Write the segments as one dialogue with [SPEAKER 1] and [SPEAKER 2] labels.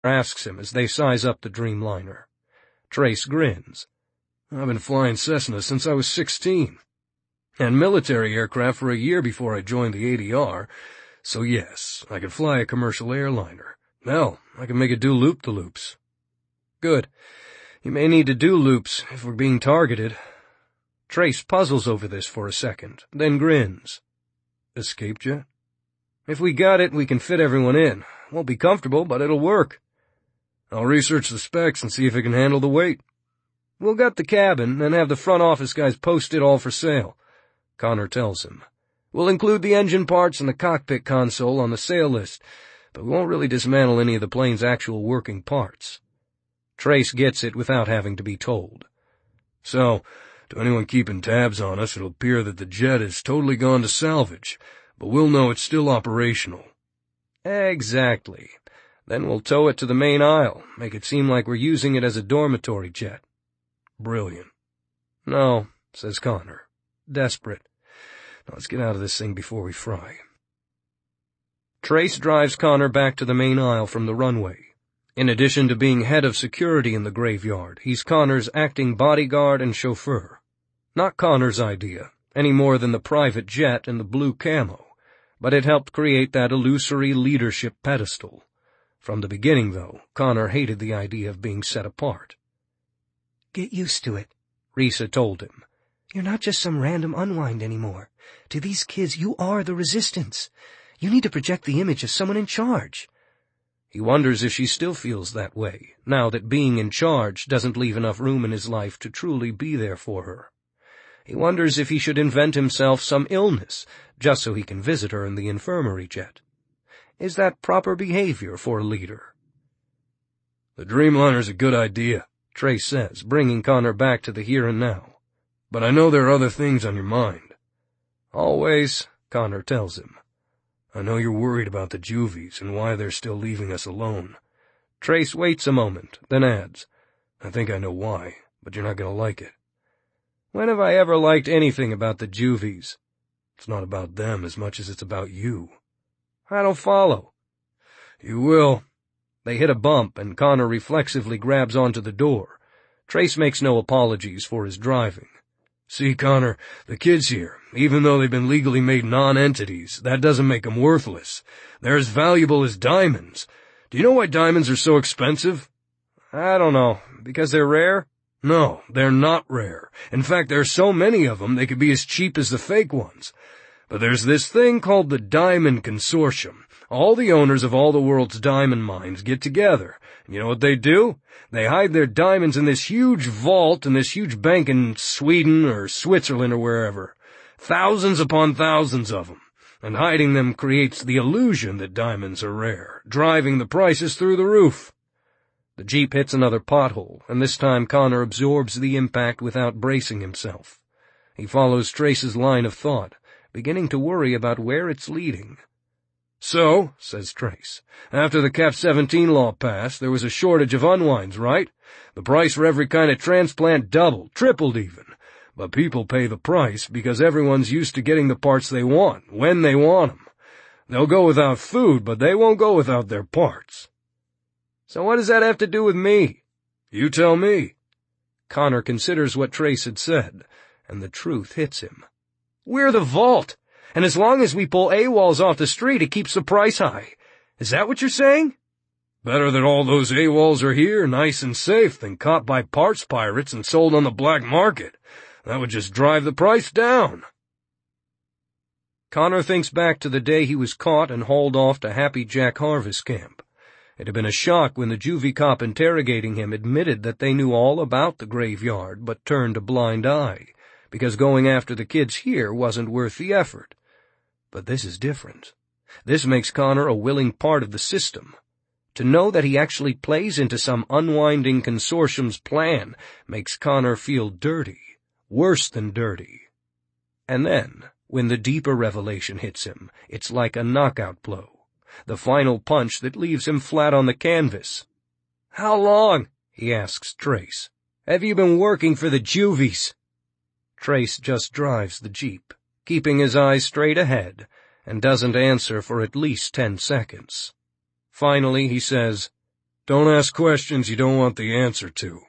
[SPEAKER 1] asks him as they size up the Dreamliner. Trace grins. I've been flying Cessna since I was 16, and military aircraft for a year before I joined the ADR, so yes, I could fly a commercial airliner. Hell, I can make it do loop-the-loops. Good. You may need to do loops if we're being targeted. Trace puzzles over this for a second, then grins. Escape jet? If we got it, we can fit everyone in. Won't be comfortable, but it'll work. I'll research the specs and see if it can handle the weight. We'll gut the cabin and have the front office guys post it all for sale, Connor tells him. We'll include the engine parts and the cockpit console on the sale list, but we won't really dismantle any of the plane's actual working parts. Trace gets it without having to be told. So, to anyone keeping tabs on us, it'll appear that the jet has totally gone to salvage, but we'll know it's still operational. Exactly. Then we'll tow it to the main aisle, make it seem like we're using it as a dormitory jet. Brilliant. No, says Connor, desperate. Now let's get out of this thing before we fry. Trace drives Connor back to the main aisle from the runway. In addition to being head of security in the graveyard, he's Connor's acting bodyguard and chauffeur. Not Connor's idea, any more than the private jet and the blue camo, but it helped create that illusory leadership pedestal. From the beginning, though, Connor hated the idea of being set apart.
[SPEAKER 2] Get used to it,
[SPEAKER 1] Risa told him.
[SPEAKER 2] You're not just some random unwind anymore. To these kids, you are the resistance. You need to project the image of someone in charge.
[SPEAKER 1] He wonders if she still feels that way, now that being in charge doesn't leave enough room in his life to truly be there for her. He wonders if he should invent himself some illness, just so he can visit her in the infirmary jet. Is that proper behavior for a leader? The Dreamliner's a good idea, Trace says, bringing Connor back to the here and now. But I know there are other things on your mind. Always, Connor tells him. I know you're worried about the Juvies and why they're still leaving us alone. Trace waits a moment, then adds, I think I know why, but you're not going to like it. When have I ever liked anything about the Juvies? It's not about them as much as it's about you. I don't follow. You will. They hit a bump, and Connor reflexively grabs onto the door. Trace makes no apologies for his driving. See, Connor, the kids here, even though they've been legally made non-entities, that doesn't make them worthless. They're as valuable as diamonds. Do you know why diamonds are so expensive? I don't know. Because they're rare? No, they're not rare. In fact, there are so many of them they could be as cheap as the fake ones. But there's this thing called the Diamond Consortium. All the owners of all the world's diamond mines get together. And you know what they do? They hide their diamonds in this huge vault in this huge bank in Sweden or Switzerland or wherever. Thousands upon thousands of them. And hiding them creates the illusion that diamonds are rare, driving the prices through the roof. The Jeep hits another pothole, and this time Connor absorbs the impact without bracing himself. He follows Trace's line of thought, beginning to worry about where it's leading. So, says Trace, after the Cap-17 law passed, there was a shortage of unwinds, right? The price for every kind of transplant doubled, tripled even. But people pay the price because everyone's used to getting the parts they want, when they want them. They'll go without food, but they won't go without their parts. So what does that have to do with me? You tell me. Connor considers what Trace had said, and the truth hits him. We're the vault, and as long as we pull AWOLs off the street, it keeps the price high. Is that what you're saying? Better that all those AWOLs are here, nice and safe, than caught by parts pirates and sold on the black market. That would just drive the price down. Connor thinks back to the day he was caught and hauled off to Happy Jack Harvest Camp. It had been a shock when the juvie cop interrogating him admitted that they knew all about the graveyard but turned a blind eye, because going after the kids here wasn't worth the effort. But this is different. This makes Connor a willing part of the system. To know that he actually plays into some unwinding consortium's plan makes Connor feel dirty, worse than dirty. And then, when the deeper revelation hits him, it's like a knockout blow. The final punch that leaves him flat on the canvas. How long, he asks Trace, have you been working for the Juvies? Trace just drives the Jeep, keeping his eyes straight ahead, and doesn't answer for at least 10 seconds. Finally, he says, Don't ask questions you don't want the answer to.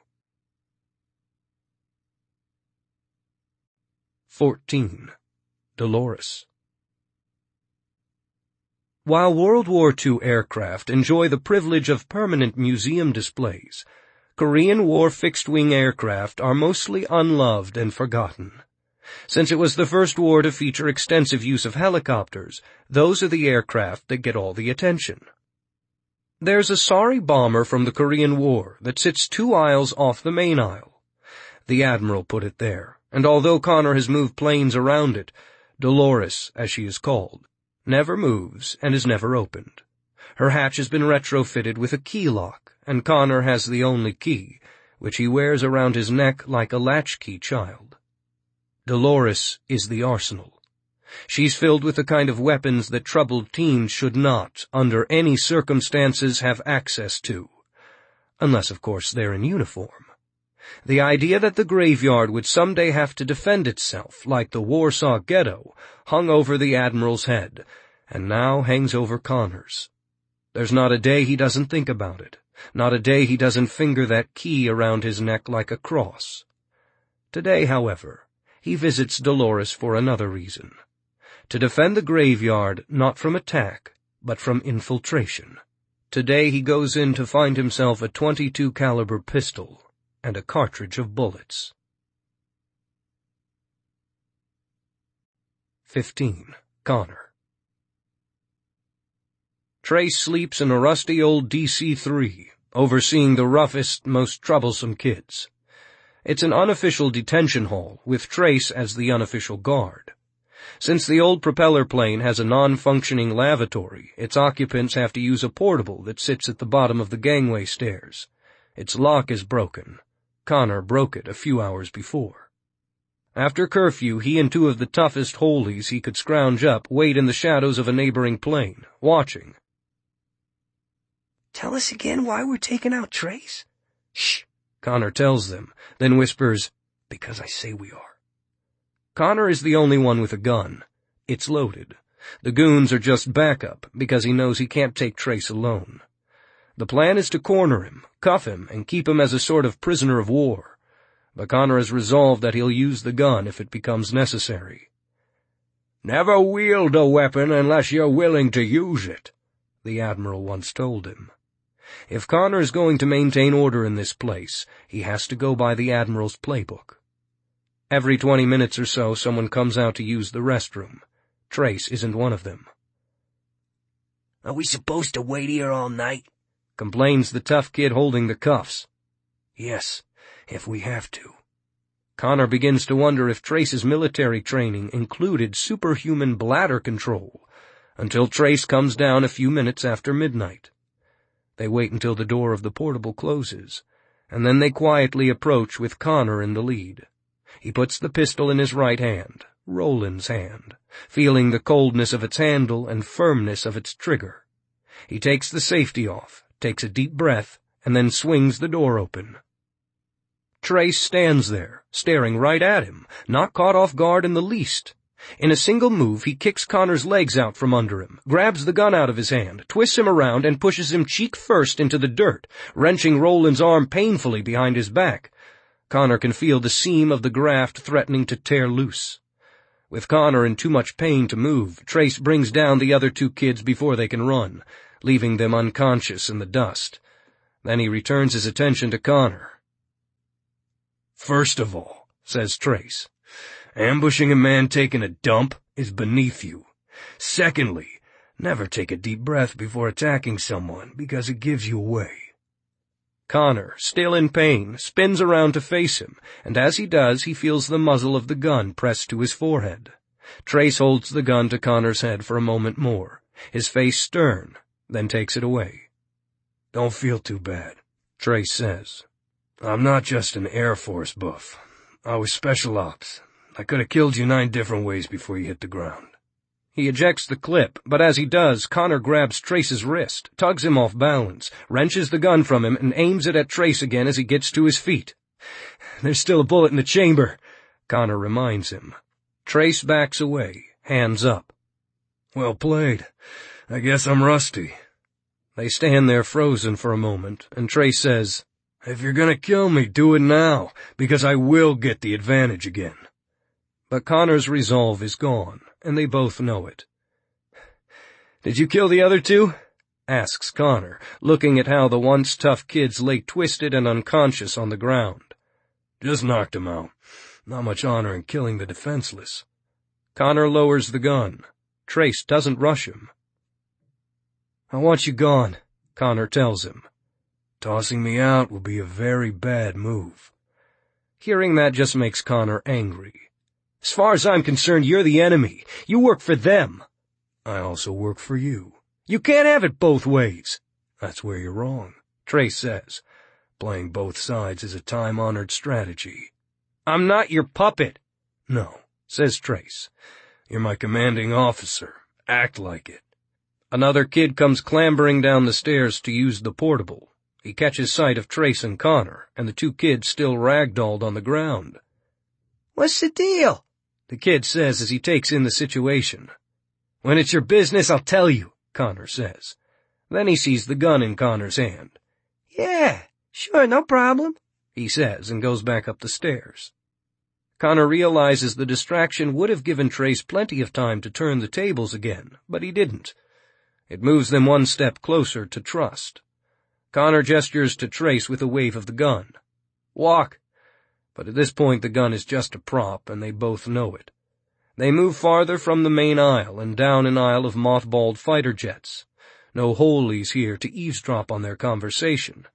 [SPEAKER 1] 14. Dolores. While World War II aircraft enjoy the privilege of permanent museum displays, Korean War fixed-wing aircraft are mostly unloved and forgotten. Since it was the first war to feature extensive use of helicopters, those are the aircraft that get all the attention. There's a sorry bomber from the Korean War that sits 2 aisles off the main aisle. The Admiral put it there, and although Connor has moved planes around it, Dolores, as she is called, never moves and is never opened. Her hatch has been retrofitted with a key lock, and Connor has the only key, which he wears around his neck like a latchkey child. Dolores is the arsenal. She's filled with the kind of weapons that troubled teens should not, under any circumstances, have access to. Unless, of course, they're in uniform. The idea that the graveyard would someday have to defend itself, like the Warsaw Ghetto, hung over the Admiral's head, and now hangs over Connor's. There's not a day he doesn't think about it, not a day he doesn't finger that key around his neck like a cross. Today, however, he visits Dolores for another reason. To defend the graveyard not from attack, but from infiltration. Today he goes in to find himself a .22 caliber pistol and a cartridge of bullets. 15. Connor. Trace sleeps in a rusty old DC-3, overseeing the roughest, most troublesome kids. It's an unofficial detention hall, with Trace as the unofficial guard. Since the old propeller plane has a non-functioning lavatory, its occupants have to use a portable that sits at the bottom of the gangway stairs. Its lock is broken. Connor broke it a few hours before. After curfew, he and 2 of the toughest holies he could scrounge up wait in the shadows of a neighboring plane, watching.
[SPEAKER 2] Tell us again why we're taking out Trace?
[SPEAKER 1] Shh, Connor tells them, then whispers,
[SPEAKER 2] because I say we are.
[SPEAKER 1] Connor is the only one with a gun. It's loaded. The goons are just backup, because he knows he can't take Trace alone. The plan is to corner him, cuff him, and keep him as a sort of prisoner of war. But Connor has resolved that he'll use the gun if it becomes necessary. "Never wield a weapon unless you're willing to use it," the Admiral once told him. If Connor is going to maintain order in this place, he has to go by the Admiral's playbook. Every 20 minutes or so, someone comes out to use the restroom. Trace isn't one of them.
[SPEAKER 2] "Are we supposed to wait here all night?"
[SPEAKER 1] complains the tough kid holding the cuffs.
[SPEAKER 2] "Yes, if we have to."
[SPEAKER 1] Connor begins to wonder if Trace's military training included superhuman bladder control, until Trace comes down a few minutes after midnight. They wait until the door of the portable closes, and then they quietly approach with Connor in the lead. He puts the pistol in his right hand, Roland's hand, feeling the coldness of its handle and firmness of its trigger. He takes the safety off, takes a deep breath, and then swings the door open. Trace stands there, staring right at him, not caught off guard in the least. In a single move, he kicks Connor's legs out from under him, grabs the gun out of his hand, twists him around, and pushes him cheek first into the dirt, wrenching Roland's arm painfully behind his back. Connor can feel the seam of the graft threatening to tear loose. With Connor in too much pain to move, Trace brings down the other 2 kids before they can run, leaving them unconscious in the dust. Then he returns his attention to Connor. "First of all," says Trace, "ambushing a man taking a dump is beneath you. Secondly, never take a deep breath before attacking someone, because it gives you away." Connor, still in pain, spins around to face him, and as he does, he feels the muzzle of the gun pressed to his forehead. Trace holds the gun to Connor's head for a moment more, his face stern, then takes it away. "Don't feel too bad," Trace says. "I'm not just an Air Force buff. I was Special Ops. I could have killed you 9 different ways before you hit the ground." He ejects the clip, but as he does, Connor grabs Trace's wrist, tugs him off balance, wrenches the gun from him, and aims it at Trace again as he gets to his feet. "There's still a bullet in the chamber," Connor reminds him. Trace backs away, hands up. "Well played. I guess I'm rusty." They stand there frozen for a moment, and Trace says, "If you're gonna kill me, do it now, because I will get the advantage again." But Connor's resolve is gone, and they both know it. "Did you kill the other two?" asks Connor, looking at how the once tough kids lay twisted and unconscious on the ground. "Just knocked him out. Not much honor in killing the defenseless." Connor lowers the gun. Trace doesn't rush him. "I want you gone," Connor tells him. "Tossing me out will be a very bad move." Hearing that just makes Connor angry. "As far as I'm concerned, you're the enemy. You work for them." "I also work for you." "You can't have it both ways." "That's where you're wrong," Trace says. "Playing both sides is a time-honored strategy." "I'm not your puppet." "No," says Trace. "You're my commanding officer. Act like it." Another kid comes clambering down the stairs to use the portable. He catches sight of Trace and Connor, and the two kids still ragdolled on the ground.
[SPEAKER 2] "What's the deal?"
[SPEAKER 1] the kid says as he takes in the situation. "When it's your business, I'll tell you," Connor says. Then he sees the gun in Connor's hand.
[SPEAKER 2] "Yeah, sure, no problem,"
[SPEAKER 1] he says, and goes back up the stairs. Connor realizes the distraction would have given Trace plenty of time to turn the tables again, but he didn't. It moves them one step closer to trust. Connor gestures to Trace with a wave of the gun. "Walk." But at this point the gun is just a prop, and they both know it. They move farther from the main aisle and down an aisle of mothballed fighter jets. No holies here to eavesdrop on their conversation.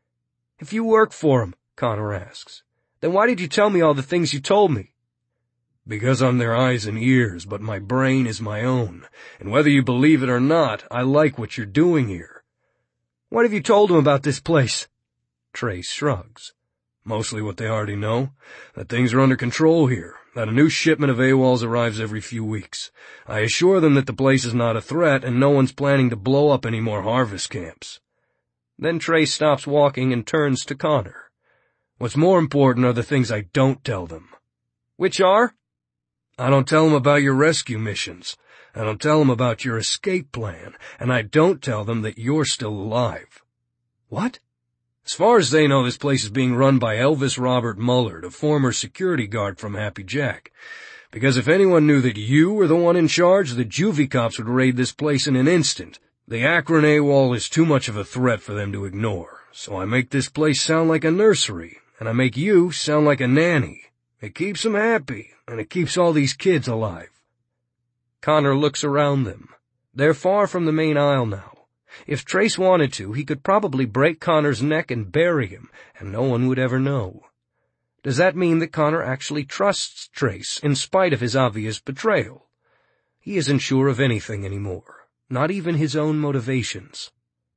[SPEAKER 1] "If you work for 'em," Connor asks, "then why did you tell me all the things you told me?" "Because I'm their eyes and ears, but my brain is my own, and whether you believe it or not, I like what you're doing here." "What have you told them about this place?" Trace shrugs. "Mostly what they already know, that things are under control here, that a new shipment of AWOLs arrives every few weeks. I assure them that the place is not a threat, and no one's planning to blow up any more harvest camps." Then Trace stops walking and turns to Connor. "What's more important are the things I don't tell them." "Which are?" "I don't tell them about your rescue missions. I don't tell them about your escape plan, and I don't tell them that you're still alive."
[SPEAKER 2] "What?"
[SPEAKER 1] "As far as they know, this place is being run by Elvis Robert Mullard, a former security guard from Happy Jack. Because if anyone knew that you were the one in charge, the juvie cops would raid this place in an instant. The Akron AWOL is too much of a threat for them to ignore. So I make this place sound like a nursery, and I make you sound like a nanny. It keeps them happy, and it keeps all these kids alive." Connor looks around them. They're far from the main aisle now. If Trace wanted to, he could probably break Connor's neck and bury him, and no one would ever know. Does that mean that Connor actually trusts Trace, in spite of his obvious betrayal? He isn't sure of anything anymore, not even his own motivations.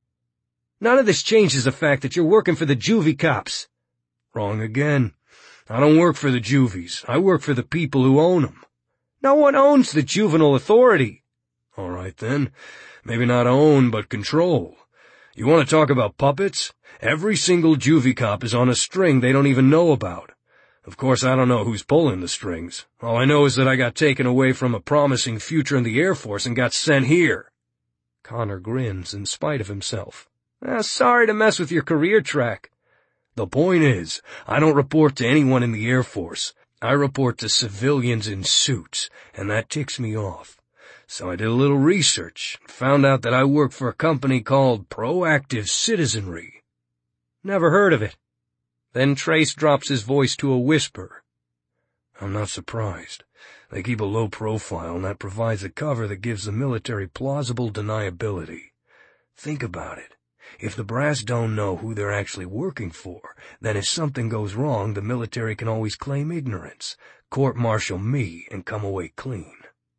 [SPEAKER 1] "None of this changes the fact that you're working for the juvie cops." "Wrong again. I don't work for the juvies. I work for the people who own them." "No one owns the Juvenile Authority." "All right then. Maybe not own, but control. You want to talk about puppets? Every single juvie cop is on a string they don't even know about. Of course, I don't know who's pulling the strings. All I know is that I got taken away from a promising future in the Air Force and got sent here." Connor grins in spite of himself. "Sorry to mess with your career track." "The point is, I don't report to anyone in the Air Force. I report to civilians in suits, and that ticks me off. So I did a little research and found out that I work for a company called Proactive Citizenry." "Never heard of it." Then Trace drops his voice to a whisper. "I'm not surprised. They keep a low profile, and that provides a cover that gives the military plausible deniability. Think about it. If the brass don't know who they're actually working for, then if something goes wrong, the military can always claim ignorance, court-martial me, and come away clean."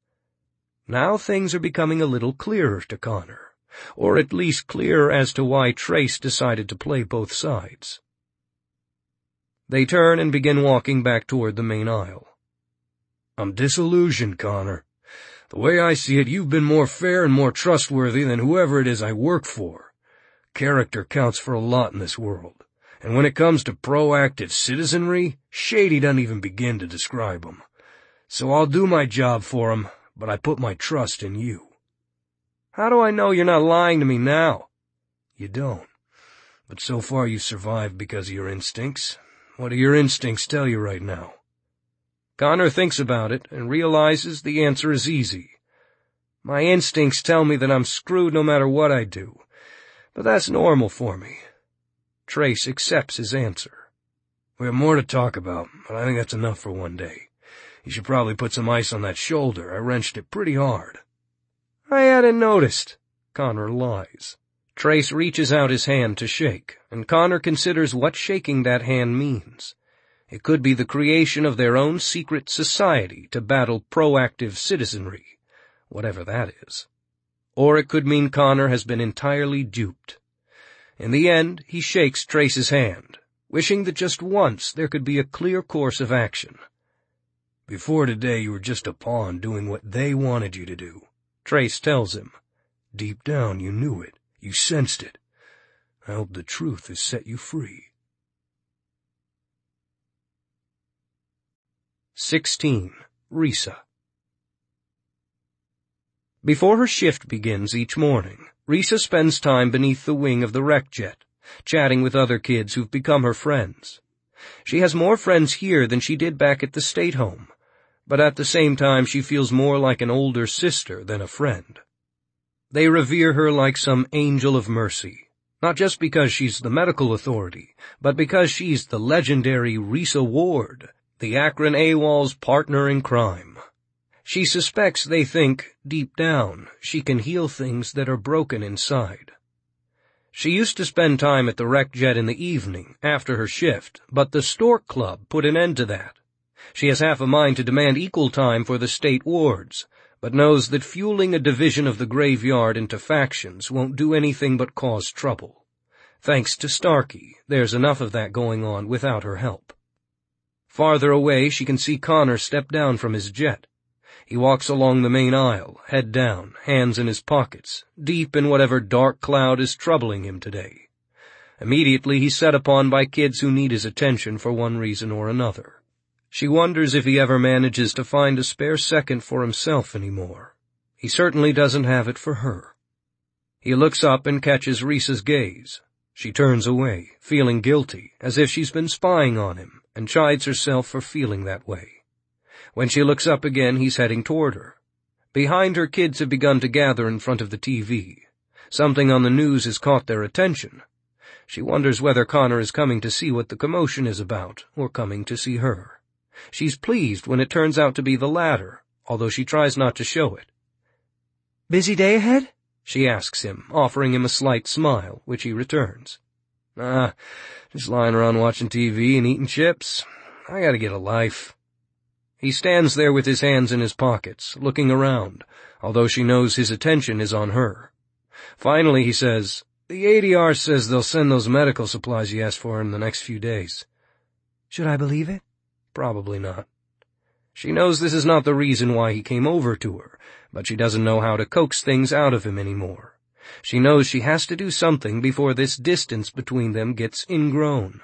[SPEAKER 1] Now things are becoming a little clearer to Connor, or at least clearer as to why Trace decided to play both sides. They turn and begin walking back toward the main aisle. "I'm disillusioned, Connor. The way I see it, you've been more fair and more trustworthy than whoever it is I work for. Character counts for a lot in this world, and when it comes to proactive citizenry, shady doesn't even begin to describe 'em. So I'll do my job for 'em, but I put my trust in you." "How do I know you're not lying to me now?" You don't. But so far you survived because of your instincts. What do your instincts tell you right now? Connor thinks about it and realizes the answer is easy. My instincts tell me that I'm screwed no matter what I do, but that's normal for me. Trace accepts his answer. We have more to talk about, but I think that's enough for one day. You should probably put some ice on that shoulder. I wrenched it pretty hard. I hadn't noticed. Connor lies. Trace reaches out his hand to shake, and Connor considers what shaking that hand means. It could be the creation of their own secret society to battle proactive citizenry, whatever that is. Or it could mean Connor has been entirely duped. In the end, he shakes Trace's hand, wishing that just once there could be a clear course of action. Before today, you were just a pawn doing what they wanted you to do, Trace tells him. Deep down, you knew it. You sensed it. I hope the truth has set you free. 16. Risa. Before her shift begins each morning, Risa spends time beneath the wing of the wreck jet, chatting with other kids who've become her friends. She has more friends here than she did back at the state home, but at the same time she feels more like an older sister than a friend. They revere her like some angel of mercy, not just because she's the medical authority, but because she's the legendary Risa Ward, the Akron AWOL's partner in crime. She suspects they think, deep down, she can heal things that are broken inside. She used to spend time at the wreck jet in the evening, after her shift, but the Stork Club put an end to that. She has half a mind to demand equal time for the state wards, but knows that fueling a division of the graveyard into factions won't do anything but cause trouble. Thanks to Starkey, there's enough of that going on without her help. Farther away, she can see Connor step down from his jet. He walks along the main aisle, head down, hands in his pockets, deep in whatever dark cloud is troubling him today. Immediately he's set upon by kids who need his attention for one reason or another. She wonders if he ever manages to find a spare second for himself anymore. He certainly doesn't have it for her. He looks up and catches Risa's gaze. She turns away, feeling guilty, as if she's been spying on him, and chides herself for feeling that way. When she looks up again, he's heading toward her. Behind her, kids have begun to gather in front of the TV. Something on the news has caught their attention. She wonders whether Connor is coming to see what the commotion is about, or coming to see her. She's pleased when it turns out to be the latter, although she tries not to show it.
[SPEAKER 2] Busy day ahead?
[SPEAKER 1] She asks him, offering him a slight smile, which he returns. Just lying around watching TV and eating chips. I gotta get a life. He stands there with his hands in his pockets, looking around, although she knows his attention is on her. Finally he says, The ADR says they'll send those medical supplies you asked for in the next few days.
[SPEAKER 2] Should I believe it?
[SPEAKER 1] Probably not. She knows this is not the reason why he came over to her, but she doesn't know how to coax things out of him anymore. She knows she has to do something before this distance between them gets ingrown.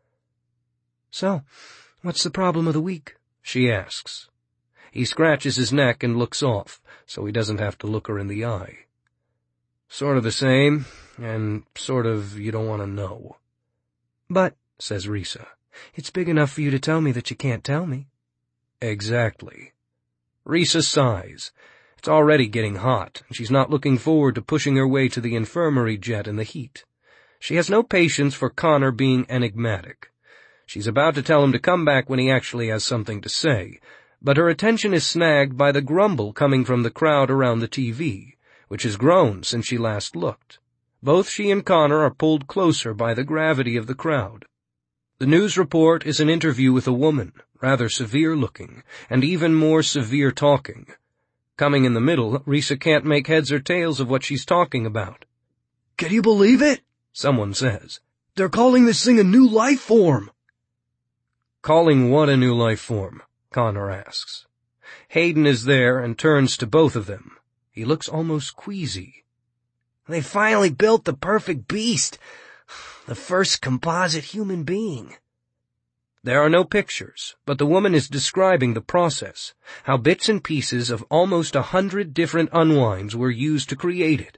[SPEAKER 2] So, what's the problem of the week?
[SPEAKER 1] She asks. He scratches his neck and looks off, so he doesn't have to look her in the eye. Sort of the same, and sort of you don't want to know.
[SPEAKER 2] But,
[SPEAKER 1] says Risa,
[SPEAKER 2] it's big enough for you to tell me that you can't tell me.
[SPEAKER 1] Exactly. Risa sighs. It's already getting hot, and she's not looking forward to pushing her way to the infirmary jet in the heat. She has no patience for Connor being enigmatic. She's about to tell him to come back when he actually has something to say, but her attention is snagged by the grumble coming from the crowd around the TV, which has grown since she last looked. Both she and Connor are pulled closer by the gravity of the crowd. The news report is an interview with a woman, rather severe-looking, and even more severe talking. Coming in the middle, Risa can't make heads or tails of what she's talking about.
[SPEAKER 2] Can you believe it?
[SPEAKER 1] Someone says.
[SPEAKER 2] They're calling this thing a new life form.
[SPEAKER 1] Calling what a new life form? Connor asks. Hayden is there and turns to both of them. He looks almost queasy.
[SPEAKER 2] They finally built the perfect beast. The first composite human being.
[SPEAKER 1] There are no pictures, but the woman is describing the process, how bits and pieces of almost 100 different unwinds were used to create it.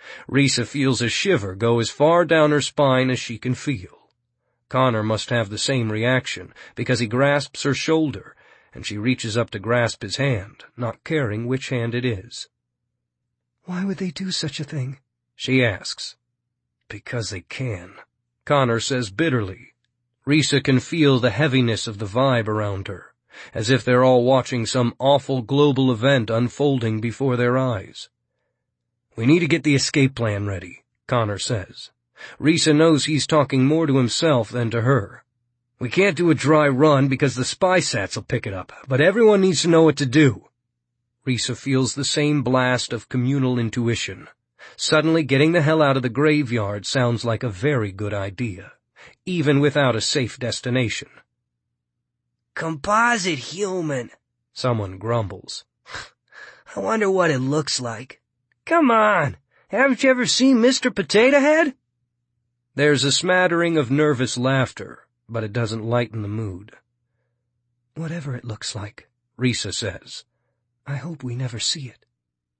[SPEAKER 1] Risa feels a shiver go as far down her spine as she can feel. Connor must have the same reaction, because he grasps her shoulder, and she reaches up to grasp his hand, not caring which hand it is.
[SPEAKER 2] "Why would they do such a thing?"
[SPEAKER 1] she asks. "Because they can," Connor says bitterly. Risa can feel the heaviness of the vibe around her, as if they're all watching some awful global event unfolding before their eyes. "We need to get the escape plan ready," Connor says. Risa knows he's talking more to himself than to her. "We can't do a dry run because the spy sats will pick it up, but everyone needs to know what to do." Risa feels the same blast of communal intuition. Suddenly getting the hell out of the graveyard sounds like a very good idea, even without a safe destination.
[SPEAKER 2] "Composite human," someone grumbles. "I wonder what it looks like." "Come on, haven't you ever seen Mr. Potato Head?"
[SPEAKER 1] There's a smattering of nervous laughter, but it doesn't lighten the mood.
[SPEAKER 2] "Whatever it looks like," Risa says, "I hope we never see it."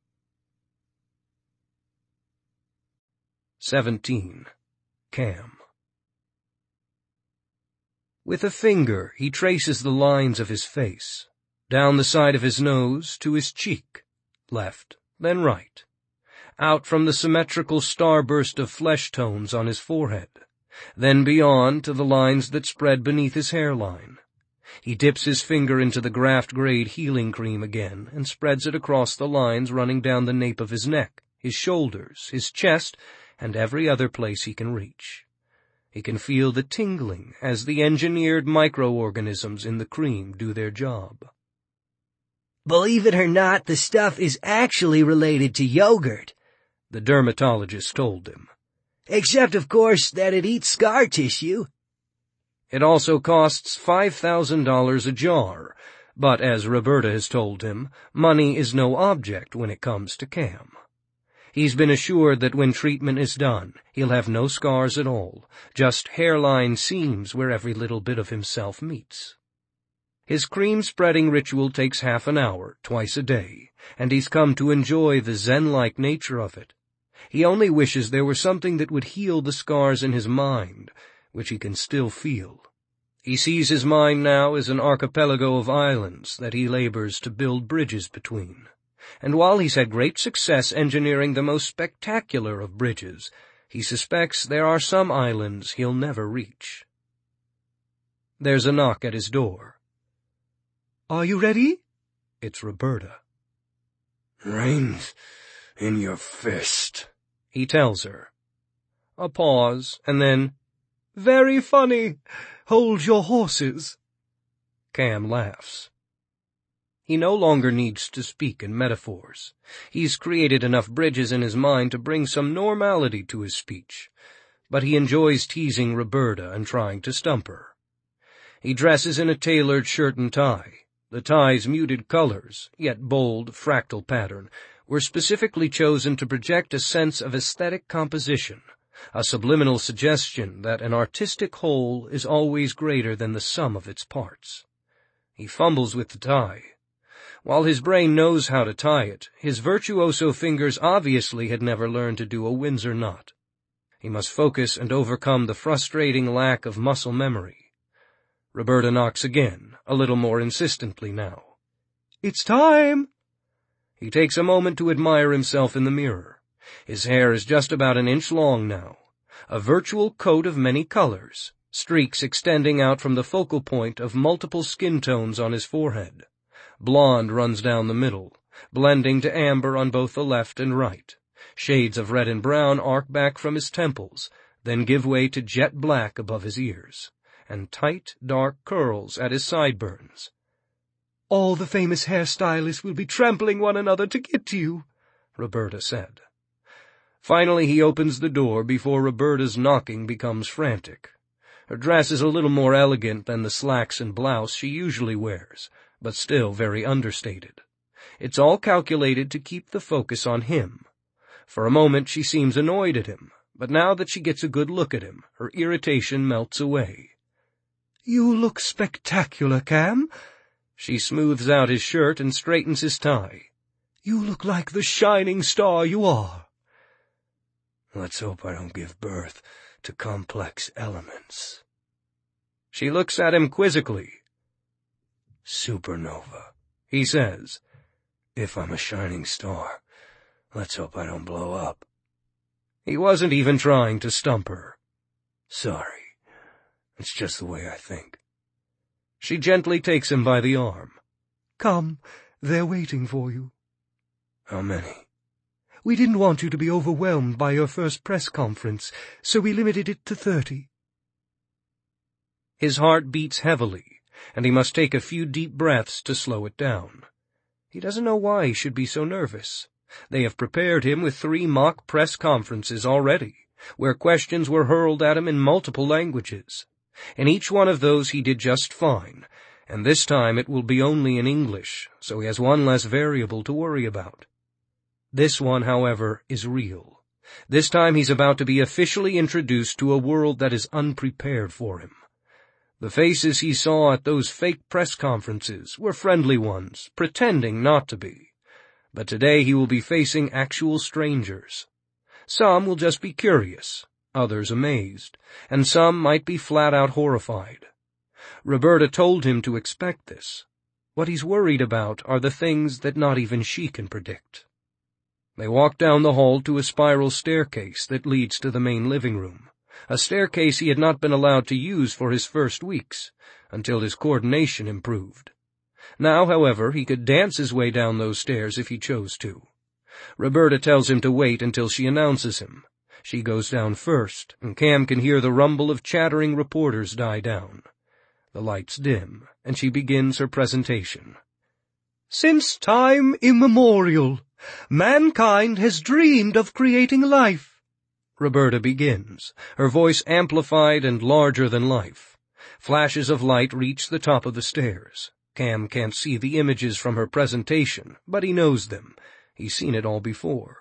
[SPEAKER 1] 17. Cam. With a finger, he traces the lines of his face, down the side of his nose to his cheek, left, then right, out from the symmetrical starburst of flesh tones on his forehead, then beyond to the lines that spread beneath his hairline. He dips his finger into the graft-grade healing cream again and spreads it across the lines running down the nape of his neck, his shoulders, his chest, and every other place he can reach. He can feel the tingling as the engineered microorganisms in the cream do their job.
[SPEAKER 2] "Believe it or not, the stuff is actually related to yogurt,"
[SPEAKER 1] the dermatologist told him.
[SPEAKER 2] "Except, of course, that it eats scar tissue."
[SPEAKER 1] It also costs $5,000 a jar, but as Roberta has told him, money is no object when it comes to Cam. He's been assured that when treatment is done, he'll have no scars at all, just hairline seams where every little bit of himself meets. His cream-spreading ritual takes half an hour, twice a day, and he's come to enjoy the Zen-like nature of it. He only wishes there were something that would heal the scars in his mind, which he can still feel. He sees his mind now as an archipelago of islands that he labors to build bridges between. And while he's had great success engineering the most spectacular of bridges, he suspects there are some islands he'll never reach. There's a knock at his door.
[SPEAKER 2] "Are you ready?"
[SPEAKER 1] It's Roberta.
[SPEAKER 3] "Rain's in your fist,"
[SPEAKER 1] he tells her. A pause, and then, "Very funny. Hold your horses." Cam laughs. He no longer needs to speak in metaphors. He's created enough bridges in his mind to bring some normality to his speech, but he enjoys teasing Roberta and trying to stump her. He dresses in a tailored shirt and tie. The tie's muted colors, yet bold, fractal pattern, were specifically chosen to project a sense of aesthetic composition, a subliminal suggestion that an artistic whole is always greater than the sum of its parts. He fumbles with the tie. While his brain knows how to tie it, his virtuoso fingers obviously had never learned to do a Windsor knot. He must focus and overcome the frustrating lack of muscle memory. Roberta knocks again, a little more insistently now. "It's time!" He takes a moment to admire himself in the mirror. His hair is just about an inch long now, a virtual coat of many colors, streaks extending out from the focal point of multiple skin tones on his forehead. Blonde runs down the middle, blending to amber on both the left and right. Shades of red and brown arc back from his temples, then give way to jet black above his ears, and tight, dark curls at his sideburns. "All the famous hairstylists will be trampling one another to get to you," Roberta said. Finally he opens the door before Roberta's knocking becomes frantic. Her dress is a little more elegant than the slacks and blouse she usually wears, but still very understated. It's all calculated to keep the focus on him. For a moment she seems annoyed at him, but now that she gets a good look at him, her irritation melts away. "You look spectacular, Cam." She smooths out his shirt and straightens his tie. "You look like the shining star you are."
[SPEAKER 3] Let's hope I don't give birth to complex elements.
[SPEAKER 1] She looks at him quizzically.
[SPEAKER 3] Supernova,
[SPEAKER 1] he says.
[SPEAKER 3] If I'm a shining star, let's hope I don't blow up.
[SPEAKER 1] He wasn't even trying to stump her.
[SPEAKER 3] Sorry, it's just the way I think.
[SPEAKER 1] She gently takes him by the arm.
[SPEAKER 2] Come, they're waiting for you.
[SPEAKER 3] How many?
[SPEAKER 2] We didn't want you to be overwhelmed by your first press conference, so we limited it to 30.
[SPEAKER 1] His heart beats heavily, and he must take a few deep breaths to slow it down. He doesn't know why he should be so nervous. They have prepared him with 3 mock press conferences already, where questions were hurled at him in multiple languages. In each one of those he did just fine, and this time it will be only in English, so he has one less variable to worry about. This one, however, is real. This time he's about to be officially introduced to a world that is unprepared for him. The faces he saw at those fake press conferences were friendly ones, pretending not to be. But today he will be facing actual strangers. Some will just be curious, others amazed, and some might be flat-out horrified. Roberta told him to expect this. What he's worried about are the things that not even she can predict. They walk down the hall to a spiral staircase that leads to the main living room, a staircase he had not been allowed to use for his first weeks, until his coordination improved. Now, however, he could dance his way down those stairs if he chose to. Roberta tells him to wait until she announces him. She goes down first, and Cam can hear the rumble of chattering reporters die down. The lights dim, and she begins her presentation.
[SPEAKER 2] Since time immemorial, mankind has dreamed of creating life.
[SPEAKER 1] Roberta begins, her voice amplified and larger than life. Flashes of light reach the top of the stairs. Cam can't see the images from her presentation, but he knows them. He's seen it all before.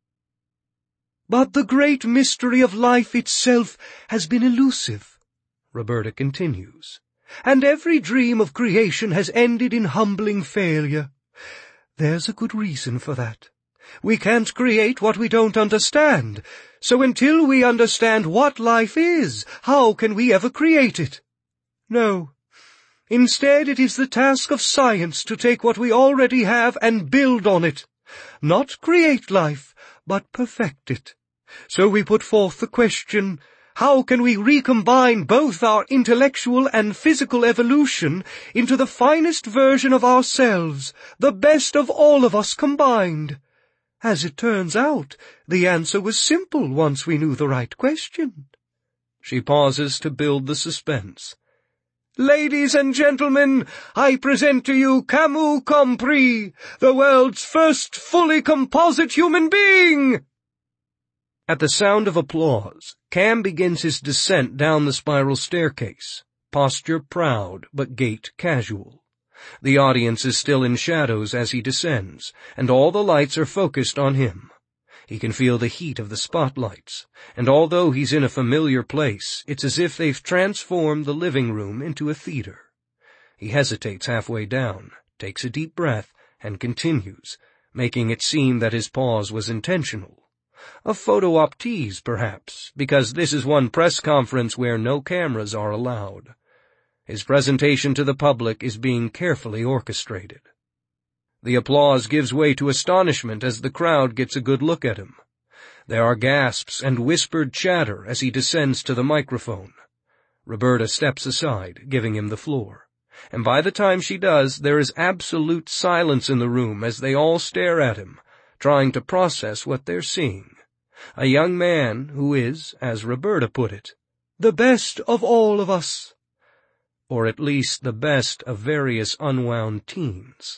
[SPEAKER 2] But the great mystery of life itself has been elusive, Roberta continues, and every dream of creation has ended in humbling failure. There's a good reason for that. We can't create what we don't understand, so until we understand what life is, how can we ever create it? No. Instead, it is the task of science to take what we already have and build on it. Not create life, but perfect it. So we put forth the question, how can we recombine both our intellectual and physical evolution into the finest version of ourselves, the best of all of us combined? As it turns out, the answer was simple once we knew the right question.
[SPEAKER 1] She pauses to build the suspense.
[SPEAKER 2] Ladies and gentlemen, I present to you Camus Compris, the world's first fully composite human being!
[SPEAKER 1] At the sound of applause, Cam begins his descent down the spiral staircase, posture proud but gait casual. The audience is still in shadows as he descends, and all the lights are focused on him. He can feel the heat of the spotlights, and although he's in a familiar place, it's as if they've transformed the living room into a theater. He hesitates halfway down, takes a deep breath, and continues, making it seem that his pause was intentional. A photo-op tease, perhaps, because this is one press conference where no cameras are allowed. His presentation to the public is being carefully orchestrated. The applause gives way to astonishment as the crowd gets a good look at him. There are gasps and whispered chatter as he descends to the microphone. Roberta steps aside, giving him the floor. And by the time she does, there is absolute silence in the room as they all stare at him, trying to process what they're seeing. A young man who is, as Roberta put it,
[SPEAKER 2] the best of all of us.
[SPEAKER 1] Or at least the best of various unwound teens.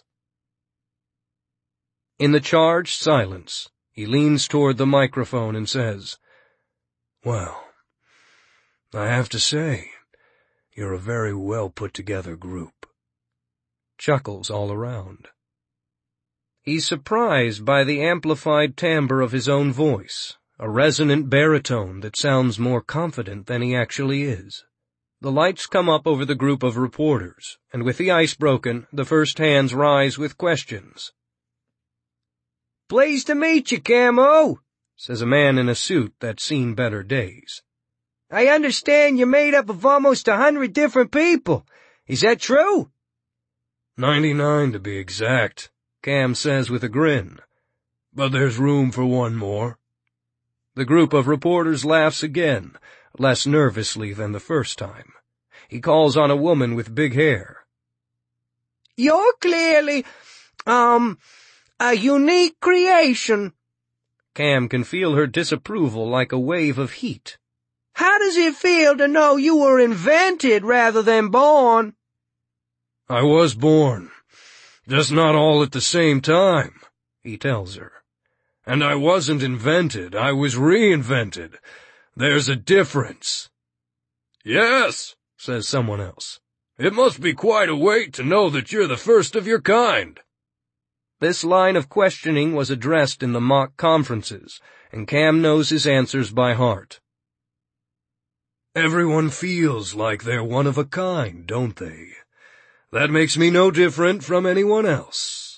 [SPEAKER 1] In the charged silence, he leans toward the microphone and says,
[SPEAKER 3] "Well, I have to say, you're a very well put-together group."
[SPEAKER 1] Chuckles all around. He's surprised by the amplified timbre of his own voice, a resonant baritone that sounds more confident than he actually is. The lights come up over the group of reporters, and with the ice broken, the first hands rise with questions.
[SPEAKER 2] "Pleased to meet you, Camo,"
[SPEAKER 1] says a man in a suit that's seen better days.
[SPEAKER 4] I understand you're made up of almost 100 different people. Is that true?
[SPEAKER 3] 99 to be exact,
[SPEAKER 1] Cam says with a grin.
[SPEAKER 3] But there's room for one more.
[SPEAKER 1] The group of reporters laughs again, less nervously than the first time. He calls on a woman with big hair.
[SPEAKER 4] You're clearly, a unique creation.
[SPEAKER 1] Cam can feel her disapproval like a wave of heat.
[SPEAKER 4] How does it feel to know you were invented rather than born?
[SPEAKER 3] I was born, just not all at the same time,
[SPEAKER 1] he tells her.
[SPEAKER 3] And I wasn't invented, I was reinvented. There's a difference. Yes, says someone else. It must be quite a weight to know that you're the first of your kind.
[SPEAKER 1] This line of questioning was addressed in the mock conferences, and Cam knows his answers by heart.
[SPEAKER 3] Everyone feels like they're one of a kind, don't they? That makes me no different from anyone else.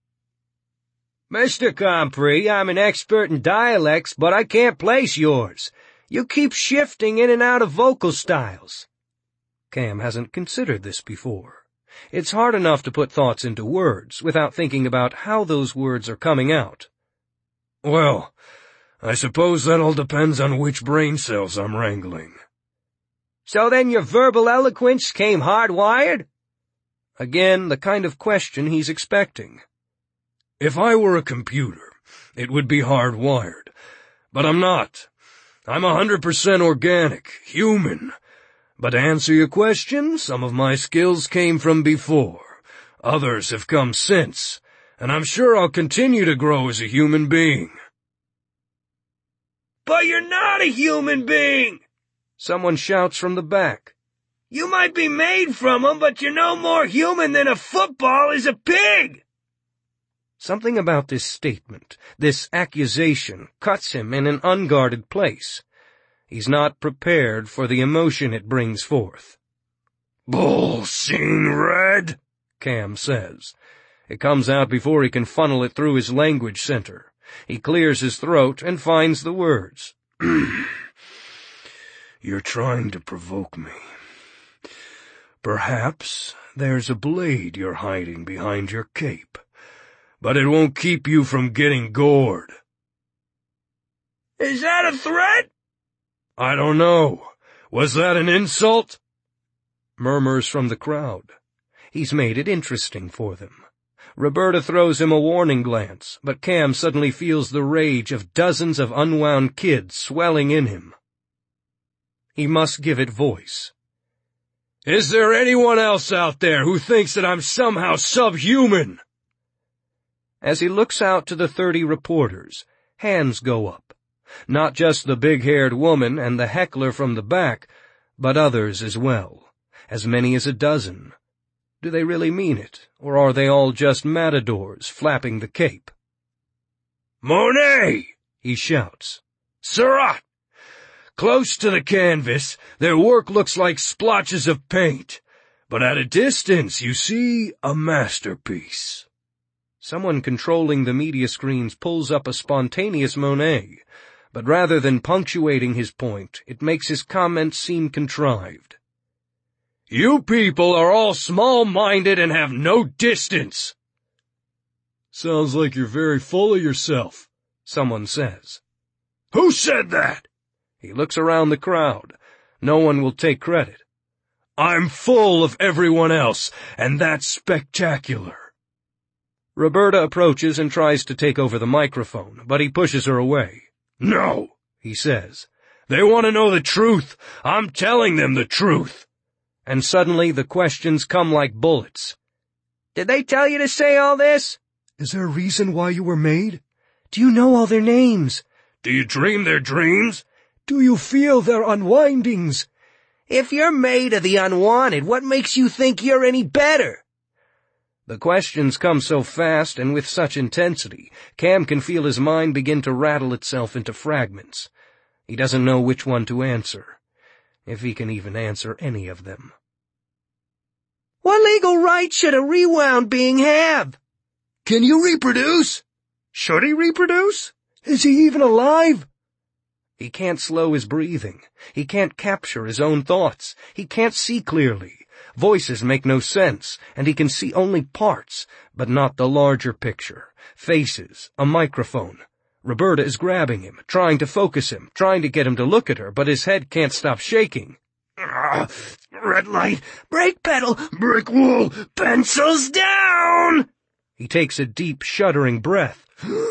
[SPEAKER 4] Mr. Compris, I'm an expert in dialects, but I can't place yours. You keep shifting in and out of vocal styles.
[SPEAKER 1] Cam hasn't considered this before. It's hard enough to put thoughts into words without thinking about how those words are coming out.
[SPEAKER 3] Well, I suppose that all depends on which brain cells I'm wrangling.
[SPEAKER 4] So then your verbal eloquence came hardwired?
[SPEAKER 1] Again, the kind of question he's expecting.
[SPEAKER 3] If I were a computer, it would be hardwired. But I'm not. I'm 100% organic, human. But to answer your question, some of my skills came from before. Others have come since. And I'm sure I'll continue to grow as a human being.
[SPEAKER 4] But you're not a human being!
[SPEAKER 1] Someone shouts from the back.
[SPEAKER 4] You might be made from 'em, but you're no more human than a football is a pig!
[SPEAKER 1] Something about this statement, this accusation, cuts him in an unguarded place. He's not prepared for the emotion it brings forth.
[SPEAKER 3] Bull seen red,
[SPEAKER 1] Cam says. It comes out before he can funnel it through his language center. He clears his throat and finds the words.
[SPEAKER 3] You're trying to provoke me. Perhaps there's a blade you're hiding behind your cape, but it won't keep you from getting gored.
[SPEAKER 4] Is that a threat?
[SPEAKER 3] I don't know. Was that an insult?
[SPEAKER 1] Murmurs from the crowd. He's made it interesting for them. Roberta throws him a warning glance, but Cam suddenly feels the rage of dozens of unwound kids swelling in him. He must give it voice.
[SPEAKER 3] Is there anyone else out there who thinks that I'm somehow subhuman?
[SPEAKER 1] As he looks out to the 30 reporters, hands go up. Not just the big-haired woman and the heckler from the back, but others as well, as many as a dozen. Do they really mean it, or are they all just matadors flapping the cape?
[SPEAKER 3] Monet!
[SPEAKER 1] He shouts.
[SPEAKER 3] Surratt! Close to the canvas, their work looks like splotches of paint, but at a distance you see a masterpiece.
[SPEAKER 1] Someone controlling the media screens pulls up a spontaneous Monet, but rather than punctuating his point, it makes his comment seem contrived.
[SPEAKER 3] You people are all small-minded and have no distance.
[SPEAKER 2] Sounds like you're very full of yourself,
[SPEAKER 1] someone says.
[SPEAKER 3] Who said that?
[SPEAKER 1] He looks around the crowd. No one will take credit.
[SPEAKER 3] I'm full of everyone else, and that's spectacular.
[SPEAKER 1] Roberta approaches and tries to take over the microphone, but he pushes her away.
[SPEAKER 3] No, he says. They want to know the truth. I'm telling them the truth.
[SPEAKER 1] And suddenly the questions come like bullets.
[SPEAKER 4] Did they tell you to say all this?
[SPEAKER 2] Is there a reason why you were made?
[SPEAKER 4] Do you know all their names?
[SPEAKER 3] Do you dream their dreams?
[SPEAKER 2] Do you feel their unwindings?
[SPEAKER 4] If you're made of the unwanted, what makes you think you're any better?
[SPEAKER 1] The questions come so fast and with such intensity, Cam can feel his mind begin to rattle itself into fragments. He doesn't know which one to answer, if he can even answer any of them.
[SPEAKER 4] What legal right should a rewound being have?
[SPEAKER 3] Can you reproduce?
[SPEAKER 2] Should he reproduce? Is he even alive?
[SPEAKER 1] He can't slow his breathing. He can't capture his own thoughts. He can't see clearly. Voices make no sense, and he can see only parts, but not the larger picture. Faces, a microphone. Roberta is grabbing him, trying to focus him, trying to get him to look at her, but his head can't stop shaking.
[SPEAKER 3] Red light, brake pedal, brick wall, pencils down!
[SPEAKER 1] He takes a deep, shuddering breath.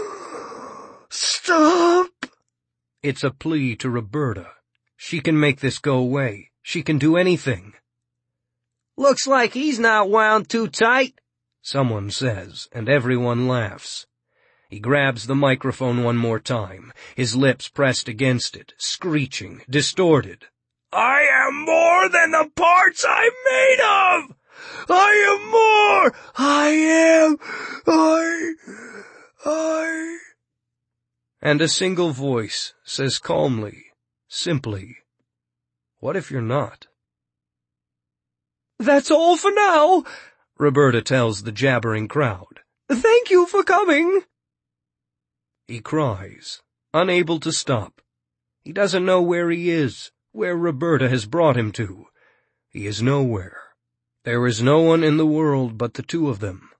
[SPEAKER 3] Stop!
[SPEAKER 1] It's a plea to Roberta. She can make this go away. She can do anything.
[SPEAKER 4] Looks like he's not wound too tight,
[SPEAKER 1] someone says, and everyone laughs. He grabs the microphone one more time, his lips pressed against it, screeching, distorted.
[SPEAKER 3] I am more than the parts I'm made of!
[SPEAKER 1] And a single voice says calmly, simply, "What if you're not?"
[SPEAKER 2] That's all for now,
[SPEAKER 1] Roberta tells the jabbering crowd.
[SPEAKER 2] Thank you for coming.
[SPEAKER 1] He cries, unable to stop. He doesn't know where he is, where Roberta has brought him to. He is nowhere. There is no one in the world but the two of them.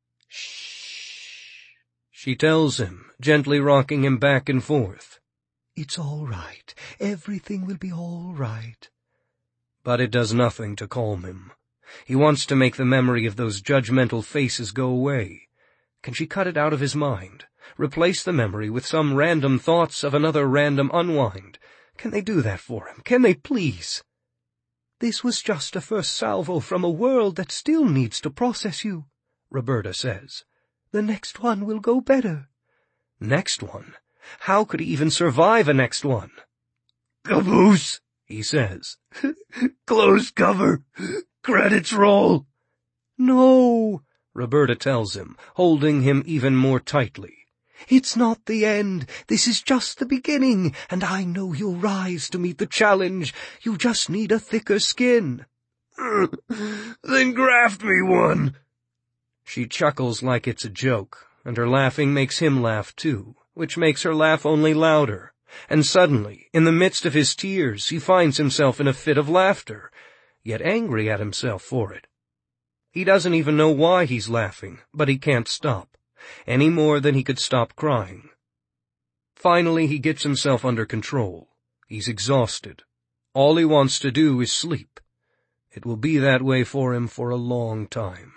[SPEAKER 1] Shh, she tells him, gently rocking him back and forth.
[SPEAKER 2] It's all right. Everything will be all right.
[SPEAKER 1] But it does nothing to calm him. He wants to make the memory of those judgmental faces go away. Can she cut it out of his mind? Replace the memory with some random thoughts of another random unwind? Can they do that for him? Can they please?
[SPEAKER 2] This was just a first salvo from a world that still needs to process you, Roberta says. The next one will go better.
[SPEAKER 1] Next one? How could he even survive a next one?
[SPEAKER 3] Caboose,
[SPEAKER 1] he says.
[SPEAKER 3] Close cover. Credits roll.
[SPEAKER 2] No,
[SPEAKER 1] Roberta tells him, holding him even more tightly.
[SPEAKER 2] It's not the end. This is just the beginning, and I know you'll rise to meet the challenge. You just need a thicker skin.
[SPEAKER 3] Then graft me one.
[SPEAKER 1] She chuckles like it's a joke, and her laughing makes him laugh too, which makes her laugh only louder. And suddenly, in the midst of his tears, he finds himself in a fit of laughter, yet angry at himself for it. He doesn't even know why he's laughing, but he can't stop, any more than he could stop crying. Finally, he gets himself under control. He's exhausted. All he wants to do is sleep. It will be that way for him for a long time.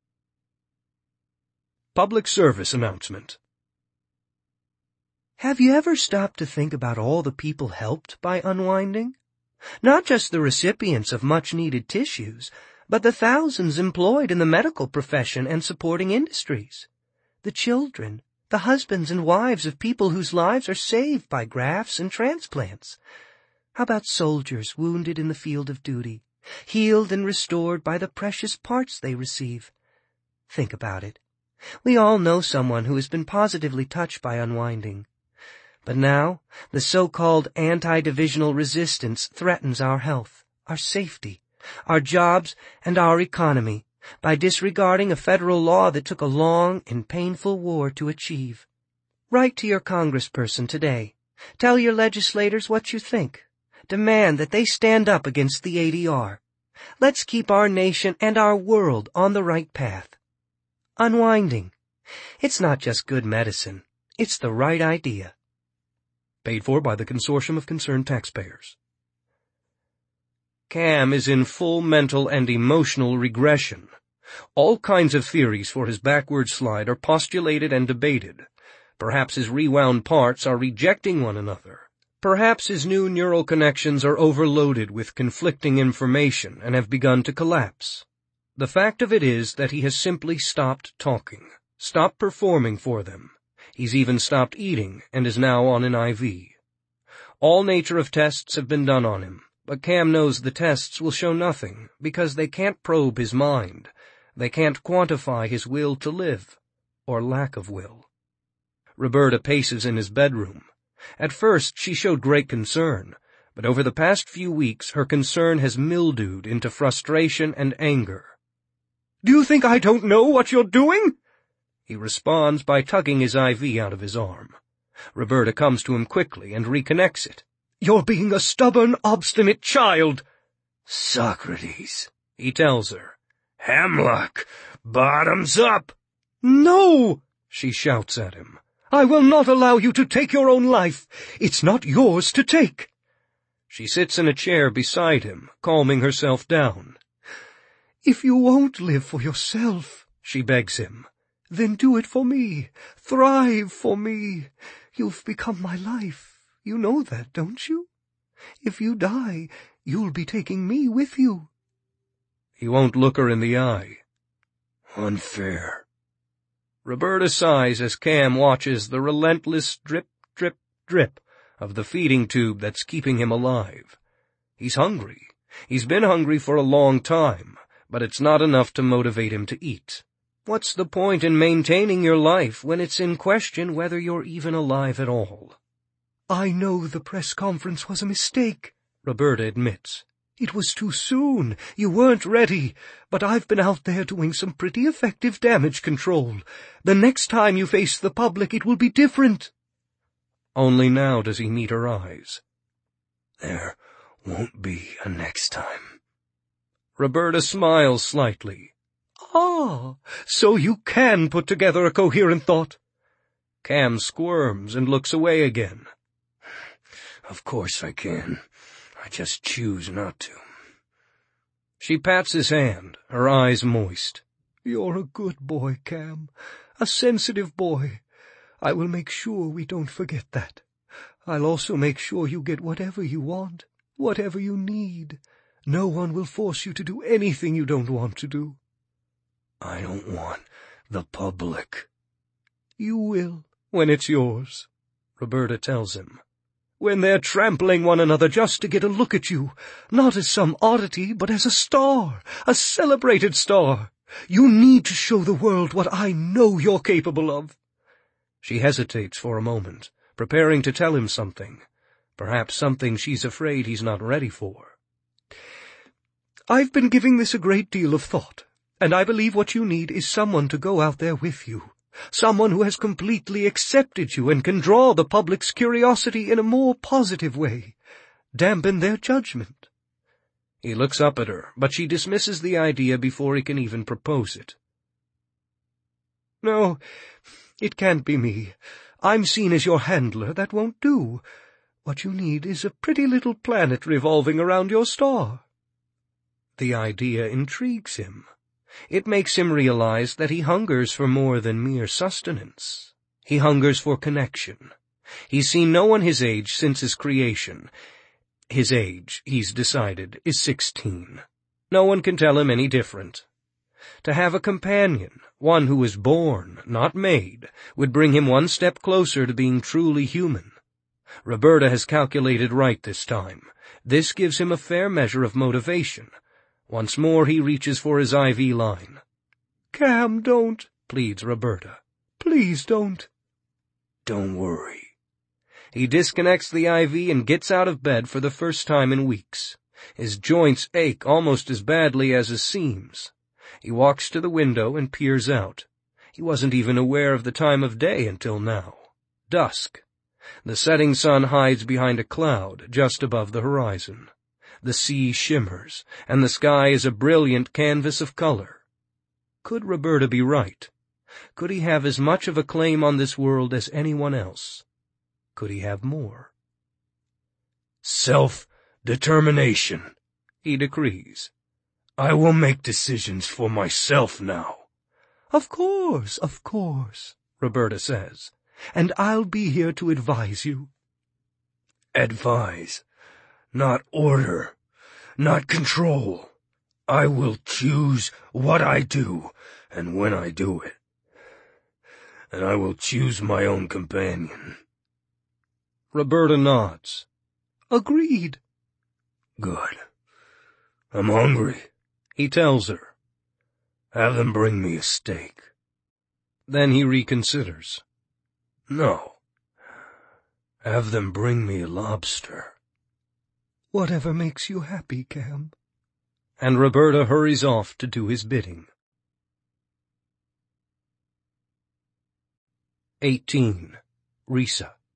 [SPEAKER 1] Public service announcement.
[SPEAKER 2] Have you ever stopped to think about all the people helped by unwinding? Not just the recipients of much-needed tissues, but the thousands employed in the medical profession and supporting industries. The children, the husbands and wives of people whose lives are saved by grafts and transplants. How about soldiers wounded in the field of duty, healed and restored by the precious parts they receive? Think about it. We all know someone who has been positively touched by unwinding. But now, the so-called anti-divisional resistance threatens our health, our safety, our jobs, and our economy by disregarding a federal law that took a long and painful war to achieve. Write to your congressperson today. Tell your legislators what you think. Demand that they stand up against the ADR. Let's keep our nation and our world on the right path. Unwinding. It's not just good medicine. It's the right idea.
[SPEAKER 1] Paid for by the Consortium of Concerned Taxpayers. Cam is in full mental and emotional regression. All kinds of theories for his backward slide are postulated and debated. Perhaps his rewound parts are rejecting one another. Perhaps his new neural connections are overloaded with conflicting information and have begun to collapse. The fact of it is that he has simply stopped talking, stopped performing for them. He's even stopped eating and is now on an IV. All nature of tests have been done on him, but Cam knows the tests will show nothing because they can't probe his mind. They can't quantify his will to live, or lack of will. Roberta paces in his bedroom. At first she showed great concern, but over the past few weeks her concern has mildewed into frustration and anger.
[SPEAKER 2] Do you think I don't know what you're doing?
[SPEAKER 1] He responds by tugging his IV out of his arm. Roberta comes to him quickly and reconnects it.
[SPEAKER 2] "You're being a stubborn, obstinate child."
[SPEAKER 3] "Socrates,"
[SPEAKER 1] he tells her.
[SPEAKER 3] "Hemlock, bottoms up."
[SPEAKER 2] "No!"
[SPEAKER 1] she shouts at him.
[SPEAKER 2] "I will not allow you to take your own life. It's not yours to take."
[SPEAKER 1] She sits in a chair beside him, calming herself down.
[SPEAKER 2] "If you won't live for yourself," she begs him, "then do it for me. Thrive for me. You've become my life. You know that, don't you? If you die, you'll be taking me with you."
[SPEAKER 1] He won't look her in the eye.
[SPEAKER 3] "Unfair."
[SPEAKER 1] Roberta sighs as Cam watches the relentless drip, drip, drip of the feeding tube that's keeping him alive. He's hungry. He's been hungry for a long time, but it's not enough to motivate him to eat. What's the point in maintaining your life when it's in question whether you're even alive at all?
[SPEAKER 2] "I know the press conference was a mistake,"
[SPEAKER 1] Roberta admits.
[SPEAKER 2] "It was too soon. You weren't ready. But I've been out there doing some pretty effective damage control. The next time you face the public, it will be different."
[SPEAKER 1] Only now does he meet her eyes.
[SPEAKER 3] "There won't be a next time."
[SPEAKER 1] Roberta smiles slightly.
[SPEAKER 2] "Ah, so you can put together a coherent thought."
[SPEAKER 1] Cam squirms and looks away again.
[SPEAKER 3] "Of course I can. I just choose not to."
[SPEAKER 1] She pats his hand, her eyes moist.
[SPEAKER 2] "You're a good boy, Cam. A sensitive boy. I will make sure we don't forget that. I'll also make sure you get whatever you want, whatever you need. No one will force you to do anything you don't want to do."
[SPEAKER 3] "I don't want the public."
[SPEAKER 2] "You will, when it's yours,"
[SPEAKER 1] Roberta tells him.
[SPEAKER 2] "When they're trampling one another just to get a look at you, not as some oddity, but as a star, a celebrated star. You need to show the world what I know you're capable of."
[SPEAKER 1] She hesitates for a moment, preparing to tell him something, perhaps something she's afraid he's not ready for.
[SPEAKER 2] "I've been giving this a great deal of thought, and I believe what you need is someone to go out there with you. Someone who has completely accepted you and can draw the public's curiosity in a more positive way, dampen their judgment."
[SPEAKER 1] He looks up at her, but she dismisses the idea before he can even propose it.
[SPEAKER 2] "No, it can't be me. I'm seen as your handler. That won't do. What you need is a pretty little planet revolving around your star."
[SPEAKER 1] The idea intrigues him. It makes him realize that he hungers for more than mere sustenance. He hungers for connection. He's seen no one his age since his creation. His age, he's decided, is 16. No one can tell him any different. To have a companion, one who is born, not made, would bring him one step closer to being truly human. Roberta has calculated right this time. This gives him a fair measure of motivation. Once more he reaches for his IV line.
[SPEAKER 2] "Cam, don't,"
[SPEAKER 1] pleads Roberta.
[SPEAKER 2] "Please don't."
[SPEAKER 3] "Don't worry."
[SPEAKER 1] He disconnects the IV and gets out of bed for the first time in weeks. His joints ache almost as badly as his seams. He walks to the window and peers out. He wasn't even aware of the time of day until now. Dusk. The setting sun hides behind a cloud just above the horizon. The sea shimmers, and the sky is a brilliant canvas of color. Could Roberta be right? Could he have as much of a claim on this world as anyone else? Could he have more?
[SPEAKER 3] "Self-determination,"
[SPEAKER 1] he decrees.
[SPEAKER 3] "I will make decisions for myself now."
[SPEAKER 2] Of course, Roberta says. "And I'll be here to advise you."
[SPEAKER 3] "Advise, not order, not control. I will choose what I do and when I do it. And I will choose my own companion."
[SPEAKER 1] Roberta nods.
[SPEAKER 2] "Agreed."
[SPEAKER 3] "Good. I'm hungry,"
[SPEAKER 1] he tells her.
[SPEAKER 3] "Have them bring me a steak."
[SPEAKER 1] Then he reconsiders.
[SPEAKER 3] "No. Have them bring me a lobster."
[SPEAKER 2] "Whatever makes you happy, Cam."
[SPEAKER 1] And Roberta hurries off to do his bidding. 18. Risa.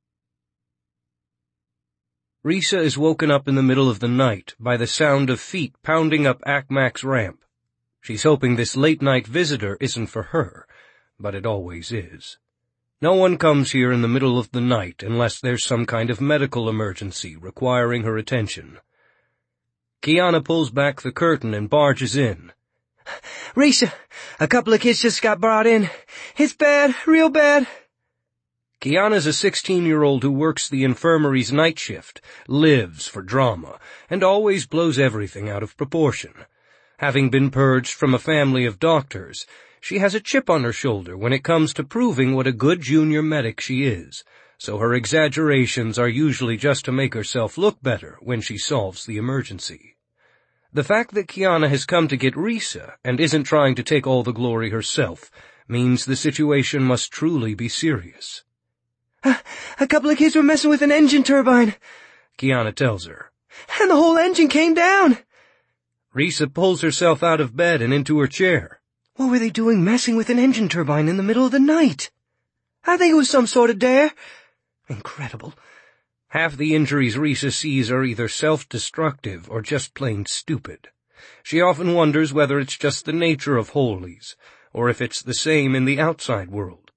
[SPEAKER 1] Risa is woken up in the middle of the night by the sound of feet pounding up Akmak's ramp. She's hoping this late-night visitor isn't for her, but it always is. No one comes here in the middle of the night unless there's some kind of medical emergency requiring her attention. Kiana pulls back the curtain and barges in.
[SPEAKER 4] Risa, a couple of kids just got brought in. It's bad, real bad.
[SPEAKER 1] Kiana's a 16-year-old who works the infirmary's night shift, lives for drama, and always blows everything out of proportion. Having been purged from a family of doctors, she has a chip on her shoulder when it comes to proving what a good junior medic she is, so her exaggerations are usually just to make herself look better when she solves the emergency. The fact that Kiana has come to get Risa and isn't trying to take all the glory herself means the situation must truly be serious.
[SPEAKER 4] A couple of kids were messing with an engine turbine,
[SPEAKER 1] Kiana tells her.
[SPEAKER 4] And the whole engine came down.
[SPEAKER 1] Risa pulls herself out of bed and into her chair.
[SPEAKER 4] What were they doing messing with an engine turbine in the middle of the night? I think it was some sort of dare. Incredible.
[SPEAKER 1] Half the injuries Risa sees are either self-destructive or just plain stupid. She often wonders whether it's just the nature of holies, or if it's the same in the outside world.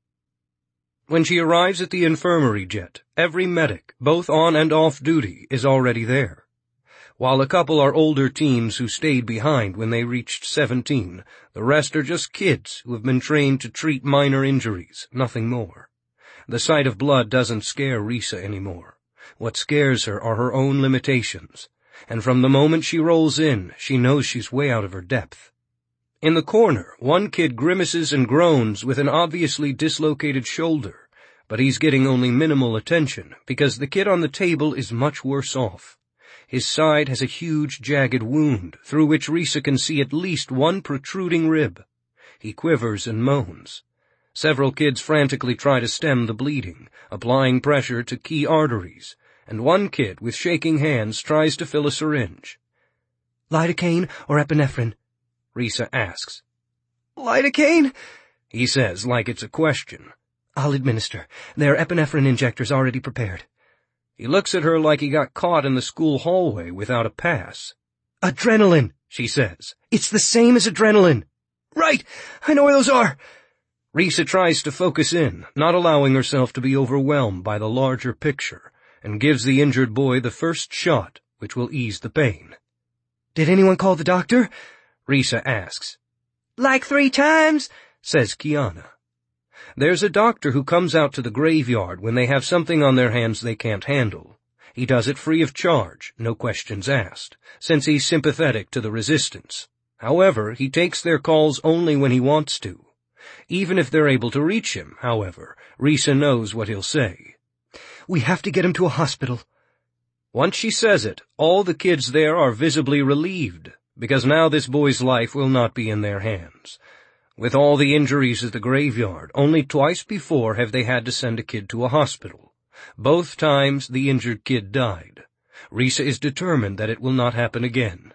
[SPEAKER 1] When she arrives at the infirmary jet, every medic, both on and off duty, is already there. While a couple are older teens who stayed behind when they reached 17, the rest are just kids who have been trained to treat minor injuries, nothing more. The sight of blood doesn't scare Risa anymore. What scares her are her own limitations, and from the moment she rolls in, she knows she's way out of her depth. In the corner, one kid grimaces and groans with an obviously dislocated shoulder, but he's getting only minimal attention because the kid on the table is much worse off. His side has a huge, jagged wound through which Risa can see at least one protruding rib. He quivers and moans. Several kids frantically try to stem the bleeding, applying pressure to key arteries, and one kid with shaking hands tries to fill a syringe.
[SPEAKER 4] Lidocaine or epinephrine?
[SPEAKER 1] Risa asks.
[SPEAKER 4] Lidocaine?
[SPEAKER 1] He says like it's a question.
[SPEAKER 4] I'll administer. There are epinephrine injectors already prepared.
[SPEAKER 1] He looks at her like he got caught in the school hallway without a pass.
[SPEAKER 4] Adrenaline, she says. It's the same as adrenaline. Right, I know where those are.
[SPEAKER 1] Risa tries to focus in, not allowing herself to be overwhelmed by the larger picture, and gives the injured boy the first shot, which will ease the pain.
[SPEAKER 4] Did anyone call the doctor?
[SPEAKER 1] Risa asks.
[SPEAKER 4] Like 3 times,
[SPEAKER 1] says Kiana. There's a doctor who comes out to the graveyard when they have something on their hands they can't handle. He does it free of charge, no questions asked, since he's sympathetic to the resistance. However, he takes their calls only when he wants to. Even if they're able to reach him, however, Risa knows what he'll say.
[SPEAKER 4] We have to get him to a hospital.
[SPEAKER 1] Once she says it, all the kids there are visibly relieved, because now this boy's life will not be in their hands. With all the injuries at the graveyard, only twice before have they had to send a kid to a hospital. Both times the injured kid died. Risa is determined that it will not happen again.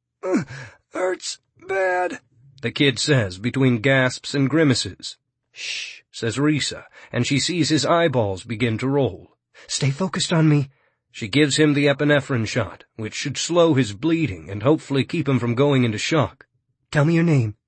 [SPEAKER 4] Hurts bad,
[SPEAKER 1] the kid says between gasps and grimaces.
[SPEAKER 4] Shh,
[SPEAKER 1] says Risa, and she sees his eyeballs begin to roll.
[SPEAKER 4] Stay focused on me.
[SPEAKER 1] She gives him the epinephrine shot, which should slow his bleeding and hopefully keep him from going into shock.
[SPEAKER 4] Tell me your name.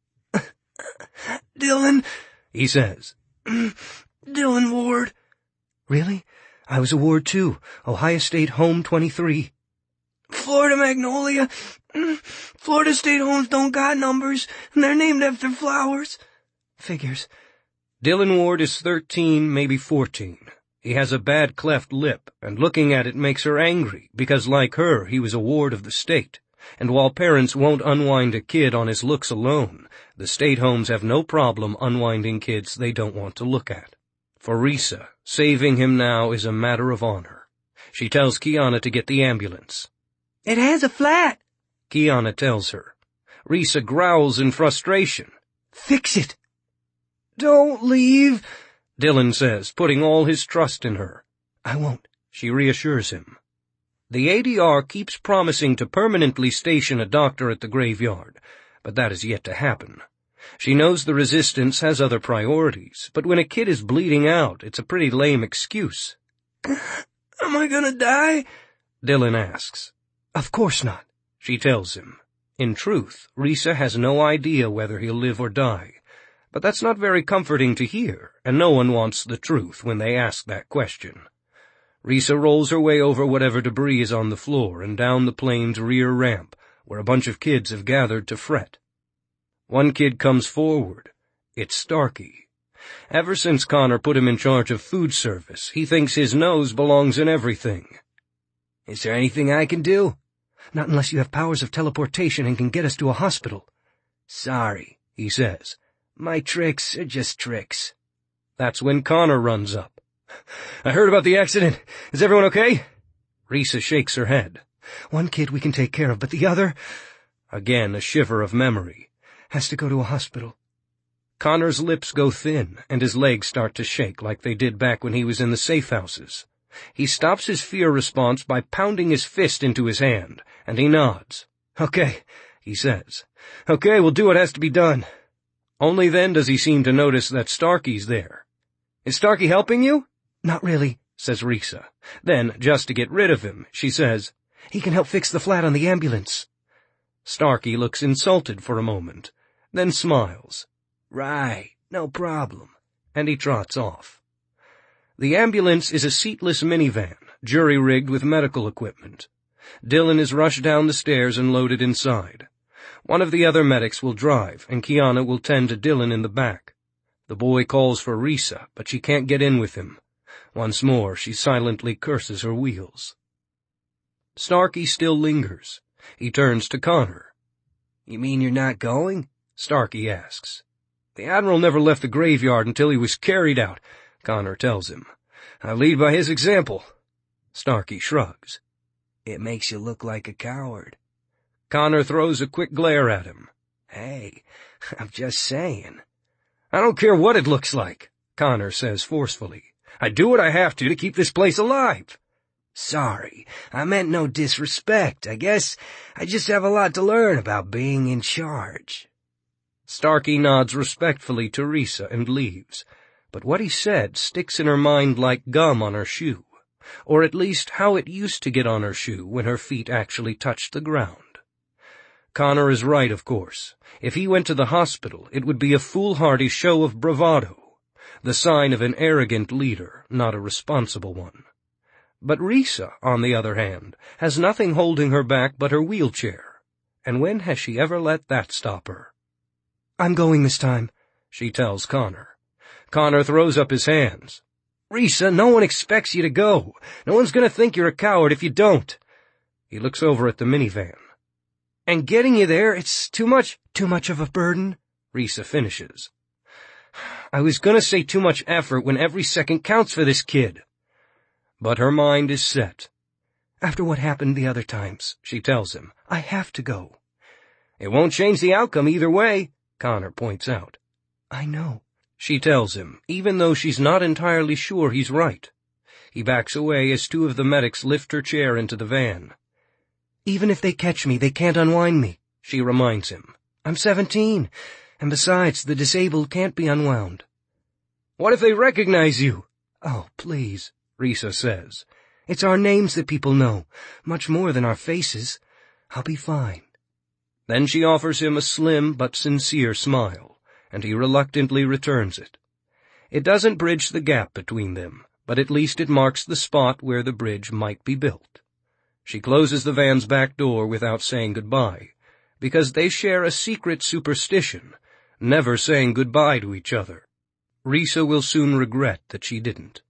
[SPEAKER 4] Dylan,
[SPEAKER 1] he says.
[SPEAKER 4] Dylan Ward. Really? I was a Ward too. Ohio State Home 23. Florida Magnolia. Florida State homes don't got numbers, and they're named after flowers. Figures.
[SPEAKER 1] Dylan Ward is 13, maybe 14. He has a bad cleft lip, and looking at it makes her angry, because like her, he was a ward of the state. And while parents won't unwind a kid on his looks alone, the state homes have no problem unwinding kids they don't want to look at. For Risa, saving him now is a matter of honor. She tells Kiana to get the ambulance.
[SPEAKER 4] It has a flat,
[SPEAKER 1] Kiana tells her. Risa growls in frustration.
[SPEAKER 4] Fix it. Don't leave,
[SPEAKER 1] Dylan says, putting all his trust in her.
[SPEAKER 4] I won't,
[SPEAKER 1] she reassures him. The ADR keeps promising to permanently station a doctor at the graveyard, but that is yet to happen. She knows the resistance has other priorities, but when a kid is bleeding out, it's a pretty lame excuse.
[SPEAKER 4] Am I gonna die?
[SPEAKER 1] Dylan asks.
[SPEAKER 2] Of course not,
[SPEAKER 1] she tells him. In truth, Risa has no idea whether he'll live or die, but that's not very comforting to hear, and no one wants the truth when they ask that question. Risa rolls her way over whatever debris is on the floor and down the plane's rear ramp, where a bunch of kids have gathered to fret. One kid comes forward. It's Starkey. Ever since Connor put him in charge of food service, he thinks his nose belongs in everything.
[SPEAKER 4] Is there anything I can do?
[SPEAKER 2] Not unless you have powers of teleportation and can get us to a hospital.
[SPEAKER 4] Sorry,
[SPEAKER 1] he says.
[SPEAKER 4] My tricks are just tricks.
[SPEAKER 1] That's when Connor runs up.
[SPEAKER 3] I heard about the accident. Is everyone okay?
[SPEAKER 1] Risa shakes her head.
[SPEAKER 2] One kid we can take care of, but the other...
[SPEAKER 1] Again, a shiver of memory.
[SPEAKER 2] Has to go to a hospital.
[SPEAKER 1] Connor's lips go thin, and his legs start to shake like they did back when he was in the safe houses. He stops his fear response by pounding his fist into his hand, and he nods.
[SPEAKER 3] Okay, he says. Okay, we'll do what has to be done.
[SPEAKER 1] Only then does he seem to notice that Starkey's there.
[SPEAKER 3] Is Starkey helping you?
[SPEAKER 2] Not really,
[SPEAKER 1] says Risa. Then, just to get rid of him, she says,
[SPEAKER 2] he can help fix the flat on the ambulance.
[SPEAKER 1] Starkey looks insulted for a moment, then smiles.
[SPEAKER 4] Right, no problem.
[SPEAKER 1] And he trots off. The ambulance is a seatless minivan, jury-rigged with medical equipment. Dylan is rushed down the stairs and loaded inside. One of the other medics will drive, and Kiana will tend to Dylan in the back. The boy calls for Risa, but she can't get in with him. Once more, she silently curses her wheels. Starkey still lingers. He turns to Connor.
[SPEAKER 4] You mean you're not going?
[SPEAKER 1] Starkey asks.
[SPEAKER 3] The Admiral never left the graveyard until he was carried out, Connor tells him. I lead by his example.
[SPEAKER 1] Starkey shrugs.
[SPEAKER 4] It makes you look like a coward.
[SPEAKER 1] Connor throws a quick glare at him.
[SPEAKER 4] Hey, I'm just saying.
[SPEAKER 3] I don't care what it looks like,
[SPEAKER 1] Connor says forcefully.
[SPEAKER 3] I do what I have to keep this place alive.
[SPEAKER 4] Sorry, I meant no disrespect. I guess I just have a lot to learn about being in charge.
[SPEAKER 1] Starkey nods respectfully to Risa and leaves, but what he said sticks in her mind like gum on her shoe, or at least how it used to get on her shoe when her feet actually touched the ground. Connor is right, of course. If he went to the hospital, it would be a foolhardy show of bravado, the sign of an arrogant leader, not a responsible one. But Risa, on the other hand, has nothing holding her back but her wheelchair, and when has she ever let that stop her?
[SPEAKER 2] I'm going this time,
[SPEAKER 1] she tells Connor. Connor throws up his hands.
[SPEAKER 3] Risa, no one expects you to go. No one's going to think you're a coward if you don't.
[SPEAKER 1] He looks over at the minivan.
[SPEAKER 3] And getting you there, it's too much
[SPEAKER 2] of a burden,
[SPEAKER 1] Risa finishes.
[SPEAKER 3] I was going to say too much effort when every second counts for this kid.
[SPEAKER 1] But her mind is set.
[SPEAKER 2] After what happened the other times,
[SPEAKER 1] she tells him,
[SPEAKER 2] I have to go.
[SPEAKER 3] It won't change the outcome either way,
[SPEAKER 1] Connor points out.
[SPEAKER 2] I know,
[SPEAKER 1] she tells him, even though she's not entirely sure he's right. He backs away as two of the medics lift her chair into the van.
[SPEAKER 2] Even if they catch me, they can't unwind me,
[SPEAKER 1] she reminds him.
[SPEAKER 2] I'm 17, and besides, the disabled can't be unwound.
[SPEAKER 3] What if they recognize you?
[SPEAKER 2] Oh, please,
[SPEAKER 1] Risa says.
[SPEAKER 2] It's our names that people know, much more than our faces. I'll be fine.
[SPEAKER 1] Then she offers him a slim but sincere smile, and he reluctantly returns it. It doesn't bridge the gap between them, but at least it marks the spot where the bridge might be built. She closes the van's back door without saying goodbye, because they share a secret superstition, never saying goodbye to each other. Risa will soon regret that she didn't.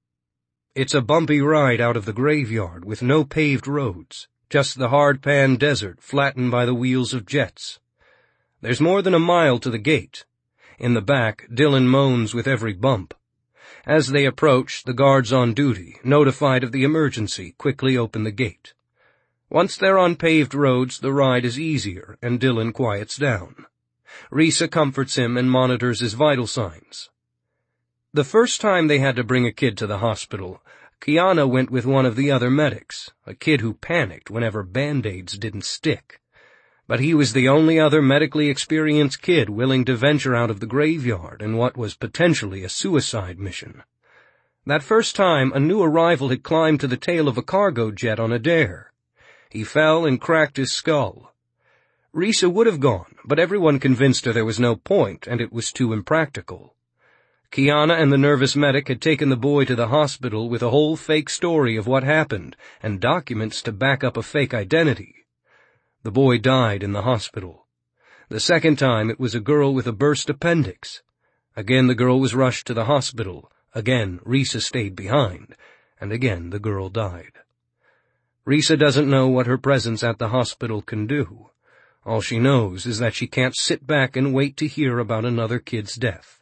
[SPEAKER 1] It's a bumpy ride out of the graveyard with no paved roads, just the hard-pan desert flattened by the wheels of jets. There's more than a mile to the gate. In the back, Dylan moans with every bump. As they approach, the guards on duty, notified of the emergency, quickly open the gate. Once they're on paved roads, the ride is easier, and Dylan quiets down. Risa comforts him and monitors his vital signs. The first time they had to bring a kid to the hospital, Kiana went with one of the other medics, a kid who panicked whenever Band-Aids didn't stick. But he was the only other medically experienced kid willing to venture out of the graveyard in what was potentially a suicide mission. That first time, a new arrival had climbed to the tail of a cargo jet on a dare. He fell and cracked his skull. Risa would have gone, but everyone convinced her there was no point, and it was too impractical. Kiana and the nervous medic had taken the boy to the hospital with a whole fake story of what happened, and documents to back up a fake identity. The boy died in the hospital. The second time it was a girl with a burst appendix. Again the girl was rushed to the hospital. Again Risa stayed behind, and again the girl died. Risa doesn't know what her presence at the hospital can do. All she knows is that she can't sit back and wait to hear about another kid's death.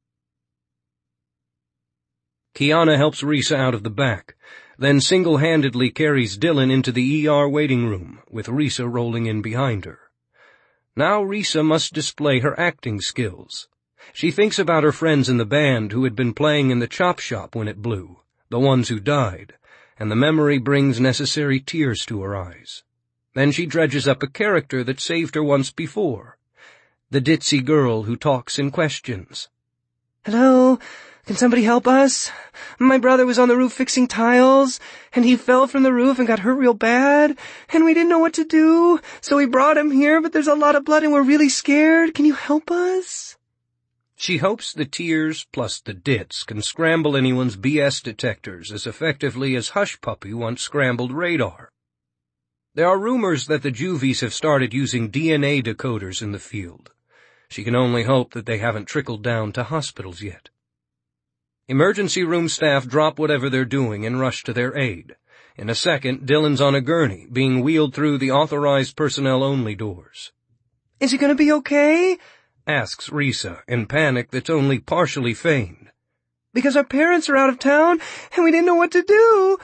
[SPEAKER 1] Kiana helps Risa out of the back, then single-handedly carries Dylan into the ER waiting room, with Risa rolling in behind her. Now Risa must display her acting skills. She thinks about her friends in the band who had been playing in the chop shop when it blew, the ones who died, and the memory brings necessary tears to her eyes. Then she dredges up a character that saved her once before, the ditzy girl who talks in questions.
[SPEAKER 4] Hello? Can somebody help us? My brother was on the roof fixing tiles, and he fell from the roof and got hurt real bad, and we didn't know what to do, so we brought him here, but there's a lot of blood and we're really scared. Can you help us?
[SPEAKER 1] She hopes the tears plus the dits can scramble anyone's BS detectors as effectively as Hush Puppy once scrambled radar. There are rumors that the Juvies have started using DNA decoders in the field. She can only hope that they haven't trickled down to hospitals yet. Emergency room staff drop whatever they're doing and rush to their aid. In a second, Dylan's on a gurney, being wheeled through the authorized personnel-only doors.
[SPEAKER 4] Is he gonna be okay?
[SPEAKER 1] Asks Risa, in panic that's only partially feigned.
[SPEAKER 4] Because our parents are out of town, and we didn't know what to do.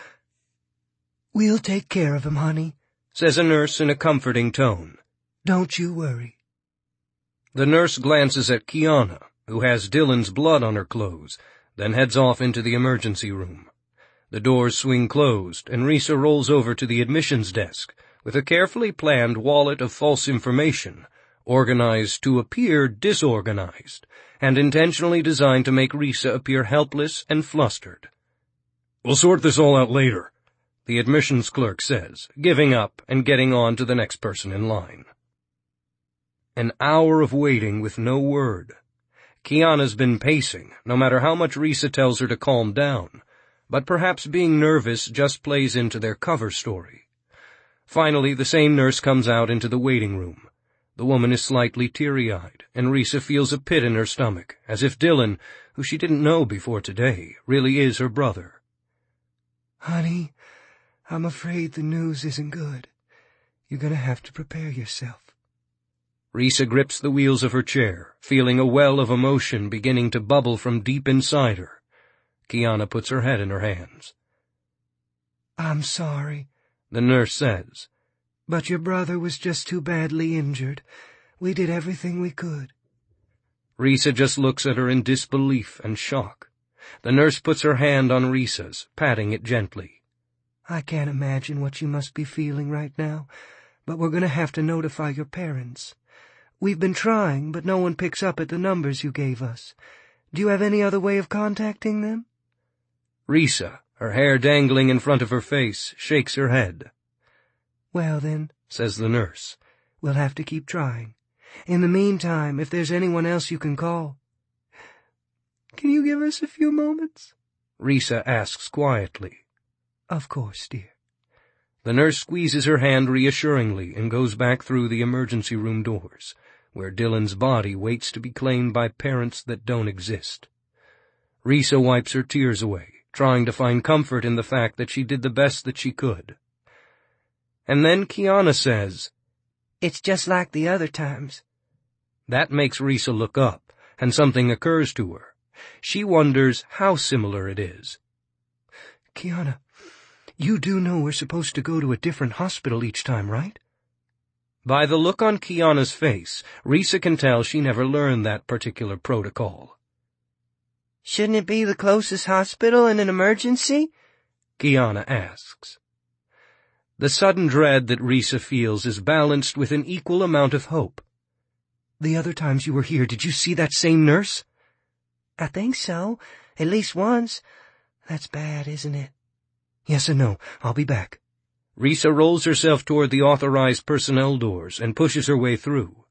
[SPEAKER 2] We'll take care of him, honey,
[SPEAKER 1] says a nurse in a comforting tone.
[SPEAKER 2] Don't you worry.
[SPEAKER 1] The nurse glances at Kiana, who has Dylan's blood on her clothes, then heads off into the emergency room. The doors swing closed, and Risa rolls over to the admissions desk with a carefully planned wallet of false information, organized to appear disorganized, and intentionally designed to make Risa appear helpless and flustered.
[SPEAKER 3] We'll sort this all out later,
[SPEAKER 1] the admissions clerk says, giving up and getting on to the next person in line. An hour of waiting with no word. Kiana's been pacing, no matter how much Risa tells her to calm down, but perhaps being nervous just plays into their cover story. Finally, the same nurse comes out into the waiting room. The woman is slightly teary-eyed, and Risa feels a pit in her stomach, as if Dylan, who she didn't know before today, really is her brother.
[SPEAKER 2] Honey, I'm afraid the news isn't good. You're gonna have to prepare yourself.
[SPEAKER 1] Risa grips the wheels of her chair, feeling a well of emotion beginning to bubble from deep inside her. Kiana puts her head in her hands.
[SPEAKER 2] I'm sorry,
[SPEAKER 1] the nurse says.
[SPEAKER 2] But your brother was just too badly injured. We did everything we could.
[SPEAKER 1] Risa just looks at her in disbelief and shock. The nurse puts her hand on Risa's, patting it gently.
[SPEAKER 2] I can't imagine what you must be feeling right now, but we're going to have to notify your parents. We've been trying, but no one picks up at the numbers you gave us. Do you have any other way of contacting them?
[SPEAKER 1] Risa, her hair dangling in front of her face, shakes her head.
[SPEAKER 2] Well then,
[SPEAKER 1] says the nurse,
[SPEAKER 2] we'll have to keep trying. In the meantime, if there's anyone else you can call. Can you give us a few moments?
[SPEAKER 1] Risa asks quietly.
[SPEAKER 2] Of course, dear.
[SPEAKER 1] The nurse squeezes her hand reassuringly and goes back through the emergency room doors, where Dylan's body waits to be claimed by parents that don't exist. Risa wipes her tears away, trying to find comfort in the fact that she did the best that she could. And then Kiana says,
[SPEAKER 4] It's just like the other times.
[SPEAKER 1] That makes Risa look up, and something occurs to her. She wonders how similar it is.
[SPEAKER 2] Kiana, you do know we're supposed to go to a different hospital each time, right?
[SPEAKER 1] By the look on Kiana's face, Risa can tell she never learned that particular protocol.
[SPEAKER 4] Shouldn't it be the closest hospital in an emergency?
[SPEAKER 1] Kiana asks. The sudden dread that Risa feels is balanced with an equal amount of hope.
[SPEAKER 2] The other times you were here, did you see that same nurse?
[SPEAKER 4] I think so, at least once.
[SPEAKER 2] That's bad, isn't it? Yes and no. I'll be back.
[SPEAKER 1] Risa rolls herself toward the authorized personnel doors and pushes her way through.